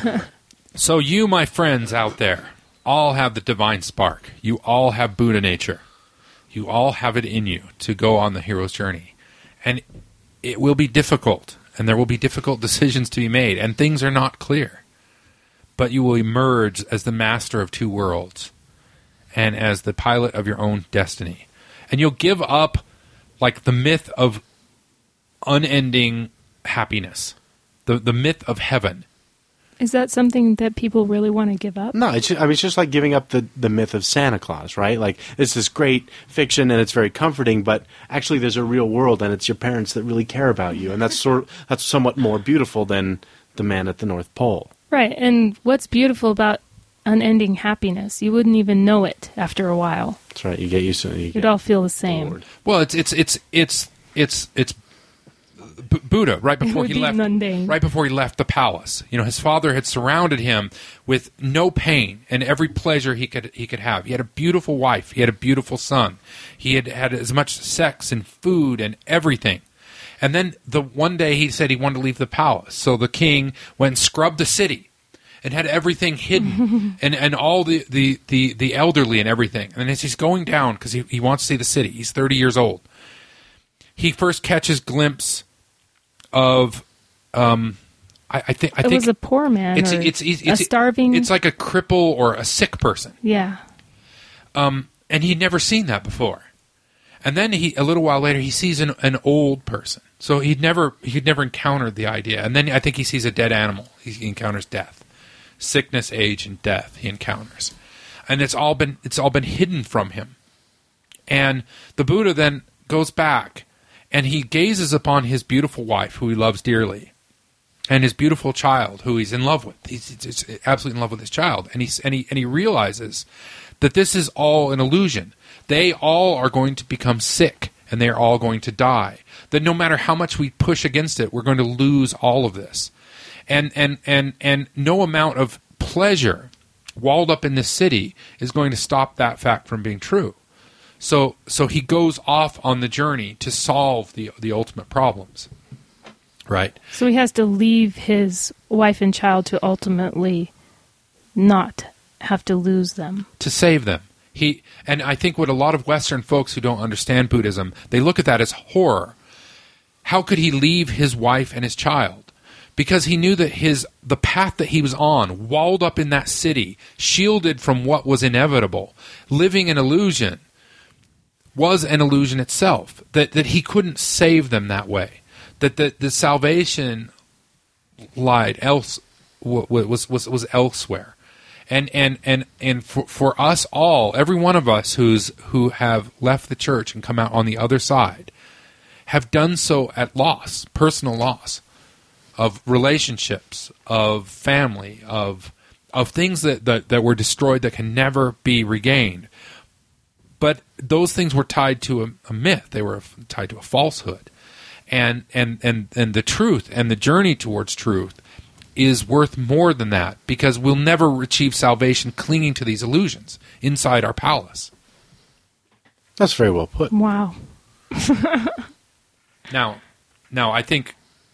So you, my friends out there, all have the divine spark. You all have Buddha nature. You all have it in you to go on the hero's journey, and it will be difficult, and there will be difficult decisions to be made, and things are not clear. But you will emerge as the master of two worlds and as the pilot of your own destiny. And you'll give up like the myth of unending happiness, the, the myth of heaven. Is that something that people really want to give up? No, it's just, I mean, it's just like giving up the, the myth of Santa Claus, right? Like, it's this great fiction and it's very comforting, but actually there's a real world and it's your parents that really care about you. And that's sort that's somewhat more beautiful than the man at the North Pole. Right, and what's beautiful about unending happiness? You wouldn't even know it after a while. That's right. You get used to it. You It'd get all feel the same. bored. Well, it's it's it's it's it's it's B- Buddha right before would he be left. mundane. Right before he left the palace, you know, his father had surrounded him with no pain and every pleasure he could he could have. He had a beautiful wife. He had a beautiful son. He had had as much sex and food and everything. And then the one day he said he wanted to leave the palace, so the king went and scrubbed the city and had everything hidden and, and all the, the, the, the elderly and everything. And as he's going down, because he, he wants to see the city, he's thirty years old, he first catches glimpse of, um, I, I think, I It think was a poor man it's, or it's, it's, a it's starving... It's like a cripple or a sick person. yeah. Um, and he'd never seen that before. And then he, a little while later, he sees an, an old person. So he'd never he'd never encountered the idea. And then I think he sees a dead animal. He encounters death, sickness, age, and death. He encounters, and it's all been it's all been hidden from him. And the Buddha then goes back, and he gazes upon his beautiful wife, who he loves dearly, and his beautiful child, who he's in love with. He's, he's absolutely in love with his child, and he and he and he realizes that this is all an illusion. They all are going to become sick, and they are all going to die. That no matter how much we push against it, we're going to lose all of this. And and and and no amount of pleasure walled up in this city is going to stop that fact from being true. So so he goes off on the journey to solve the the ultimate problems. Right. So he has to leave his wife and child to ultimately not have to lose them. To save them. He and I think what a lot of Western folks who don't understand Buddhism, they look at that as horror. How could he leave his wife and his child? Because he knew that his the path that he was on, walled up in that city, shielded from what was inevitable, living an illusion, was an illusion itself. That that he couldn't save them that way. That the, the salvation lied else was was was elsewhere. And and and and for, for us all, every one of us who's who have left the church and come out on the other side, have done so at loss, personal loss, of relationships, of family, of of things that, that, that were destroyed that can never be regained. But those things were tied to a, a myth. They were tied to a falsehood. And, and, and, and the truth and the journey towards truth is worth more than that, because we'll never achieve salvation clinging to these illusions inside our palace. That's very well put. Wow. Now, now I think,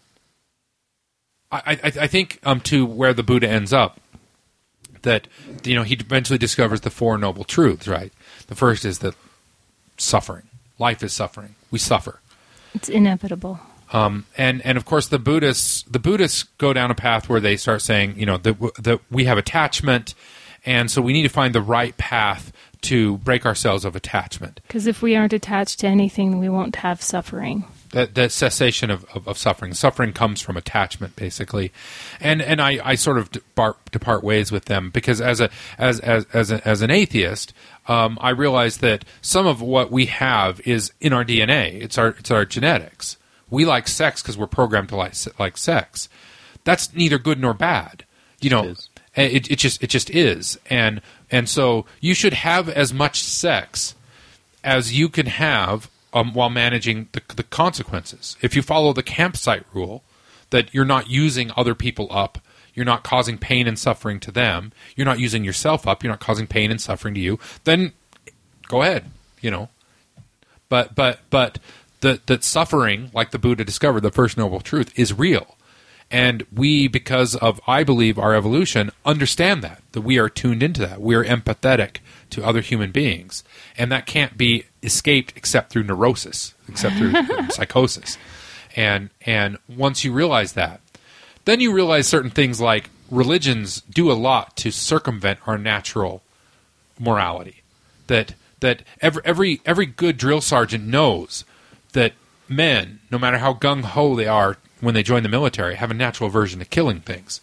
I, I, I think um, to where the Buddha ends up, that you know he eventually discovers the Four Noble Truths. Right. The first is that suffering, life is suffering. We suffer. It's inevitable. Um, and, and of course the Buddhists the Buddhists go down a path where they start saying, you know, that that we have attachment, and so we need to find the right path to break ourselves of attachment. Because if we aren't attached to anything, we won't have suffering. That, that cessation of, of, of suffering. Suffering comes from attachment, basically, and and I, I sort of depart, depart ways with them, because as a as as as, a, as an atheist, um, I realize that some of what we have is in our D N A. It's our it's our genetics. We like sex because we're programmed to like like sex. That's neither good nor bad. You know, It is. it, it just it just is, and and so you should have as much sex as you can have. Um, while managing the, the consequences. If you follow the campsite rule, that you're not using other people up, you're not causing pain and suffering to them, you're not using yourself up, you're not causing pain and suffering to you, then go ahead, you know. But but but the that suffering, like the Buddha discovered, the first noble truth, is real. And we, because of, I believe, our evolution, understand that, that we are tuned into that. We are empathetic to other human beings. And that can't be escaped except through neurosis, except through psychosis. And and once you realize that, then you realize certain things like religions do a lot to circumvent our natural morality. That that every every every good drill sergeant knows that men, no matter how gung-ho they are when they join the military, have a natural aversion to killing things.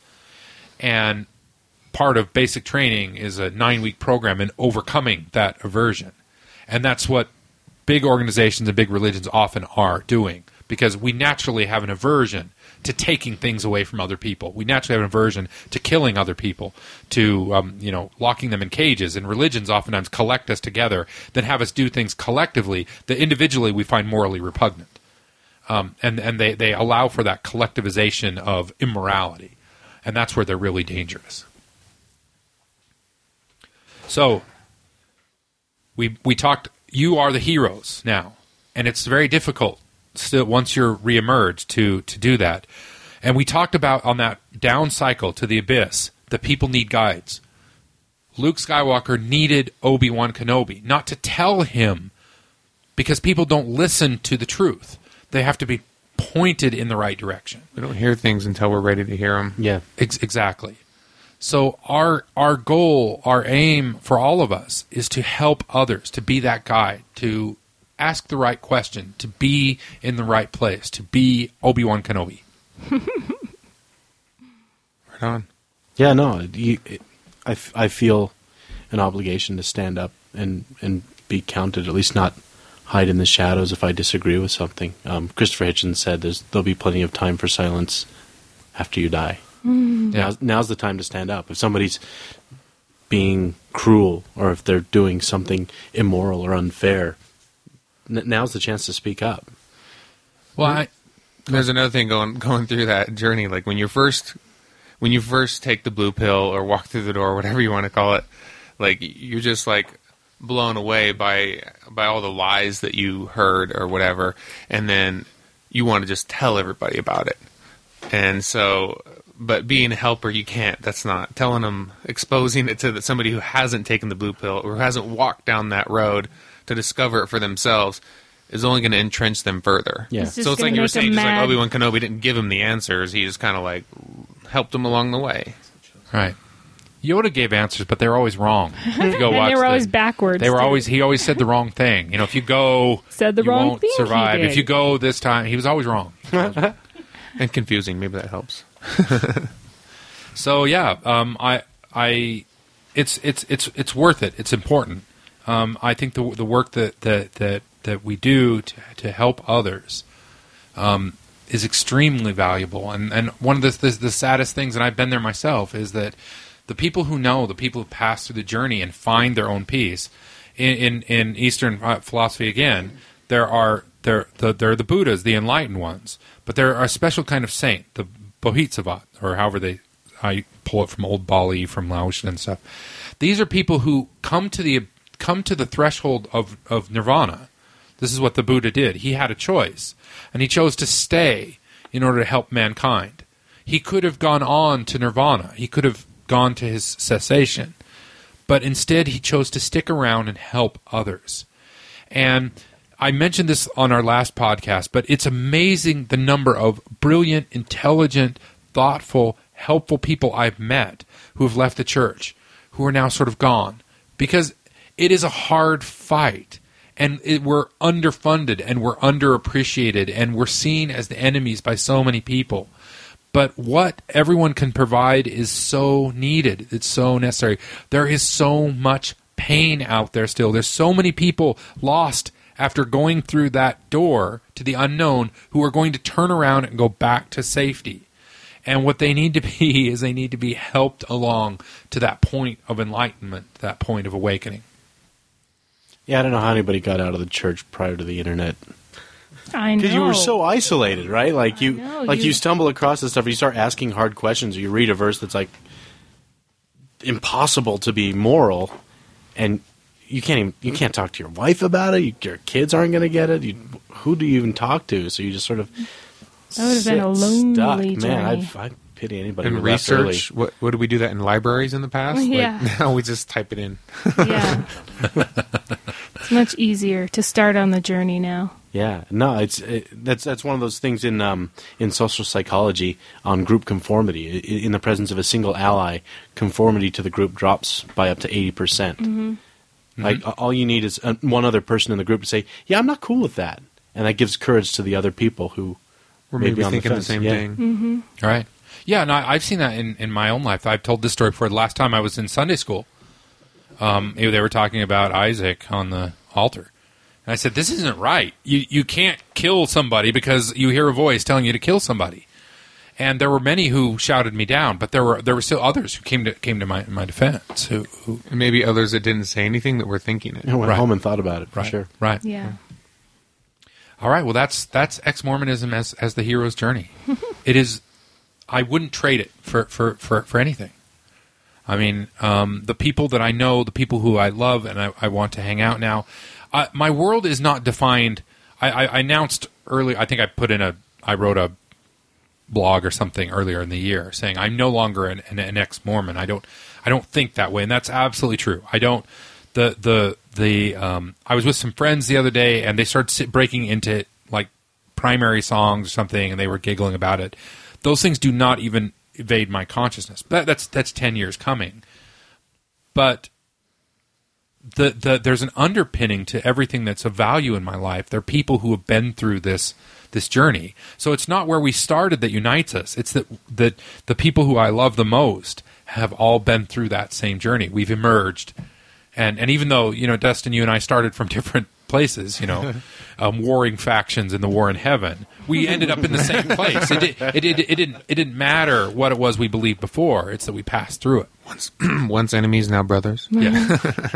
And part of basic training is a nine-week program in overcoming that aversion. And that's what big organizations and big religions often are doing, because we naturally have an aversion to taking things away from other people. We naturally have an aversion to killing other people, to um, you know, locking them in cages. And religions oftentimes collect us together, then have us do things collectively that individually we find morally repugnant. Um, and and they, they allow for that collectivization of immorality. And that's where they're really dangerous. So, we we talked, you are the heroes now. And it's very difficult still, once you're reemerged, to, to do that. And we talked about on that down cycle to the abyss that people need guides. Luke Skywalker needed Obi-Wan Kenobi, not to tell him, because people don't listen to the truth. They have to be pointed in the right direction. We don't hear things until we're ready to hear them. Yeah. Ex- exactly. So our our goal, our aim for all of us is to help others, to be that guide, to ask the right question, to be in the right place, to be Obi-Wan Kenobi. Right on. Yeah, no, you, it, I, f- I feel an obligation to stand up and, and be counted, at least not hide in the shadows if I disagree with something. Um, Christopher Hitchens said there's, there'll be plenty of time for silence after you die. Mm. Yeah. Now's, now's the time to stand up. If somebody's being cruel or if they're doing something immoral or unfair, n- now's the chance to speak up. Well, I, There's another thing going going through that journey. Like when you first when you first take the blue pill or walk through the door, whatever you want to call it, like you're just like blown away by by all the lies that you heard or whatever, and then you want to just tell everybody about it. And so, but being a helper, you can't. That's not telling them, exposing it to the, somebody who hasn't taken the blue pill or who hasn't walked down that road to discover it for themselves is only going to entrench them further. Yeah. It's just So it's gonna like you were make them saying, just like mad. Obi-Wan Kenobi didn't give him the answers. He just kind of like helped him along the way. right. Yoda gave answers, but they were always wrong. If you go And watch they were the- always backwards. They were too. always. He always said the wrong thing. You know, if you go, Said the you wrong won't thing he survive. did. If you go this time, he was always wrong. And confusing. Maybe that helps. So yeah, um, I, I, it's it's it's it's worth it. It's important. Um, I think the the work that that that, that we do to to help others um, is extremely valuable. And and one of the, the the saddest things, and I've been there myself, is that the people who know, the people who pass through the journey and find their own peace in in, in Eastern philosophy again, there are there the there are the Buddhas, the enlightened ones, but there are a special kind of saint, the Bodhisattva, or however they. I pull it from old Bali, from Laotian and stuff. These are people who come to the come to the threshold of, of nirvana. This is what the Buddha did. He had a choice, and he chose to stay in order to help mankind. He could have gone on to nirvana. He could have gone to his cessation, but instead he chose to stick around and help others. And I mentioned this on our last podcast, but it's amazing the number of brilliant, intelligent, thoughtful, helpful people I've met who have left the church, who are now sort of gone, because it is a hard fight, and it, we're underfunded, and we're underappreciated, and we're seen as the enemies by so many people. But what everyone can provide is so needed. It's so necessary. There is so much pain out there still. There's so many people lost after going through that door to the unknown who are going to turn around and go back to safety. And what they need to be is they need to be helped along to that point of enlightenment, that point of awakening. Yeah, I don't know how anybody got out of the church prior to the internet. I know. Because you were so isolated, right? Like you, know, like you, you- stumble across this stuff, you start asking hard questions, or you read a verse that's like impossible to be moral, and you can't even you can't talk to your wife about it. You, your kids aren't going to get it. You, who do you even talk to? So you just sort of That would have been a sit lonely stuck. Man, journey. I'd, I'd pity anybody And who left early. research, what, what did we do that in libraries in the past? Yeah. Like, now we just type it in. Yeah. It's much easier to start on the journey now. Yeah, no, it's it, that's that's one of those things in um, in social psychology on group conformity. I, in the presence of a single ally, conformity to the group drops by up to eighty percent. Mm-hmm. Like all you need is uh, one other person in the group to say, "Yeah, I'm not cool with that," and that gives courage to the other people who We're may maybe be on thinking the, fence. same Yeah. thing. Mm-hmm. Right. Yeah, and I, I've seen that in, in my own life. I've told this story before. The last time I was in Sunday school, um, they were talking about Isaac on the altar. And I said, this isn't right. You you can't kill somebody because you hear a voice telling you to kill somebody. And there were many who shouted me down, but there were there were still others who came to came to my my defense. Who, who And maybe others that didn't say anything that were thinking it. I went Right. home and thought about it for right, sure. right. Yeah. All right. Well, that's that's ex-Mormonism as as the hero's journey. It is. I wouldn't trade it for for, for, for anything. I mean, um, the people that I know, the people who I love, and I, I want to hang out now. Uh, my world is not defined. I, I, I announced early. I think I put in a. I wrote a blog or something earlier in the year saying I'm no longer an, an, an ex-Mormon. I don't. I don't think that way, and that's absolutely true. I don't. The the the. Um, I was with some friends the other day, and they started sit, breaking into like primary songs or something, and they were giggling about it. Those things do not even evade my consciousness. That, that's that's ten years coming. But the the there's an underpinning to everything that's of value in my life. There are people who have been through this this journey. So it's not where we started that unites us. It's that that the people who I love the most have all been through that same journey. We've emerged. And and even though, you know, Dustin, you and I started from different places, you know, um, warring factions in the war in heaven, we ended up in the same place. It, did, it, it, it, didn't, it didn't matter what it was we believed before. It's that we passed through it. Once, once enemies, now brothers. Yeah.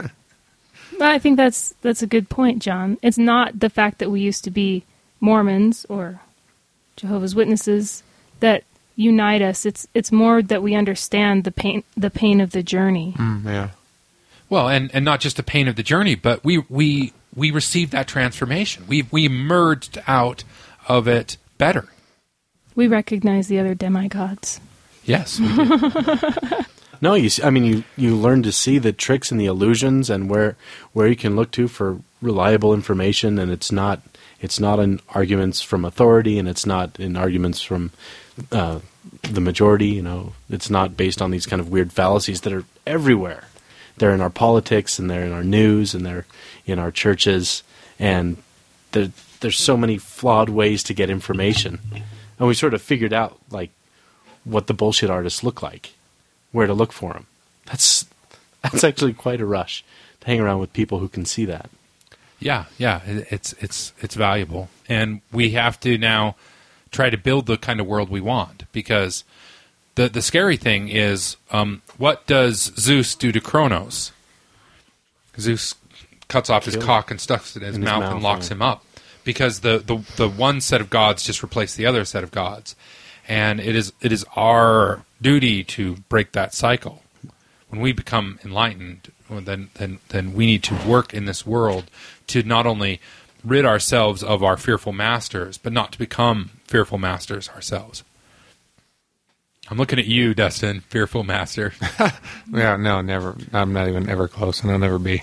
Well, I think that's that's a good point, John. It's not the fact that we used to be Mormons or Jehovah's Witnesses that unite us. It's it's more that we understand the pain the pain of the journey. Mm, yeah. Well, and, and not just the pain of the journey, but we we we received that transformation. We we emerged out of it better. We recognize the other demigods. Yes, we did. No, you. See, I mean, you, you learn to see the tricks and the illusions, and where where you can look to for reliable information, and it's not it's not in arguments from authority, and it's not in arguments from uh, the majority. You know, it's not based on these kind of weird fallacies that are everywhere. They're in our politics, and they're in our news, and they're in our churches, and there, there's so many flawed ways to get information. And we sort of figured out like what the bullshit artists look like, where to look for them. That's that's actually quite a rush to hang around with people who can see that. Yeah, yeah, it, it's it's it's valuable, and we have to now try to build the kind of world we want, because the the scary thing is, um, what does Zeus do to Kronos? Zeus cuts off his Kill. cock and stuffs it in his, In his mouth, mouth, and locks yeah. him up, because the, the the one set of gods just replaced the other set of gods, and it is it is our duty to break that cycle. When we become enlightened, well, then then then we need to work in this world to not only rid ourselves of our fearful masters, but not to become fearful masters ourselves. I'm looking at you, Dustin, fearful master. Yeah, no, never. I'm not even ever close, and I'll never be.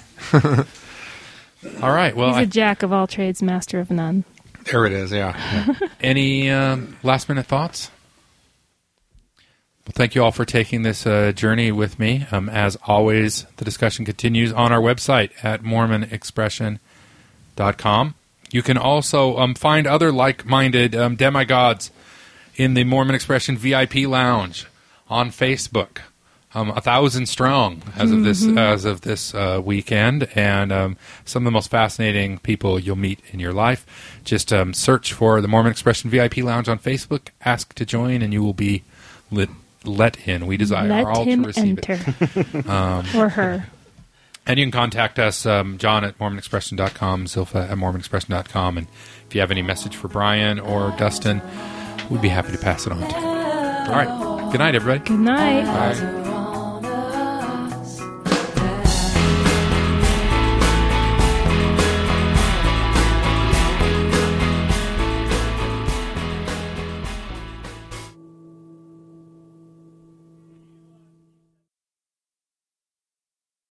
All right. Well, He's a I, jack of all trades, master of none. There it is, yeah. any um, last minute thoughts? Well, thank you all for taking this uh, journey with me. Um, as always, the discussion continues on our website at mormon expression dot com. You can also um, find other like-minded um, demigods in the Mormon Expression V I P Lounge on Facebook, um, a thousand strong as of this Mm-hmm. as of this uh, weekend, and um, some of the most fascinating people you'll meet in your life. Just um, search for the Mormon Expression V I P Lounge on Facebook, ask to join, and you will be lit, let in. We desire Let all him to receive enter. it. Um, Or her. And you can contact us, um, John at mormon expression dot com, Zilpha at mormon expression dot com, and if you have any message for Brian or Dustin, we'd be happy to pass it on to you. All right. Good night, everybody. Good night. Bye.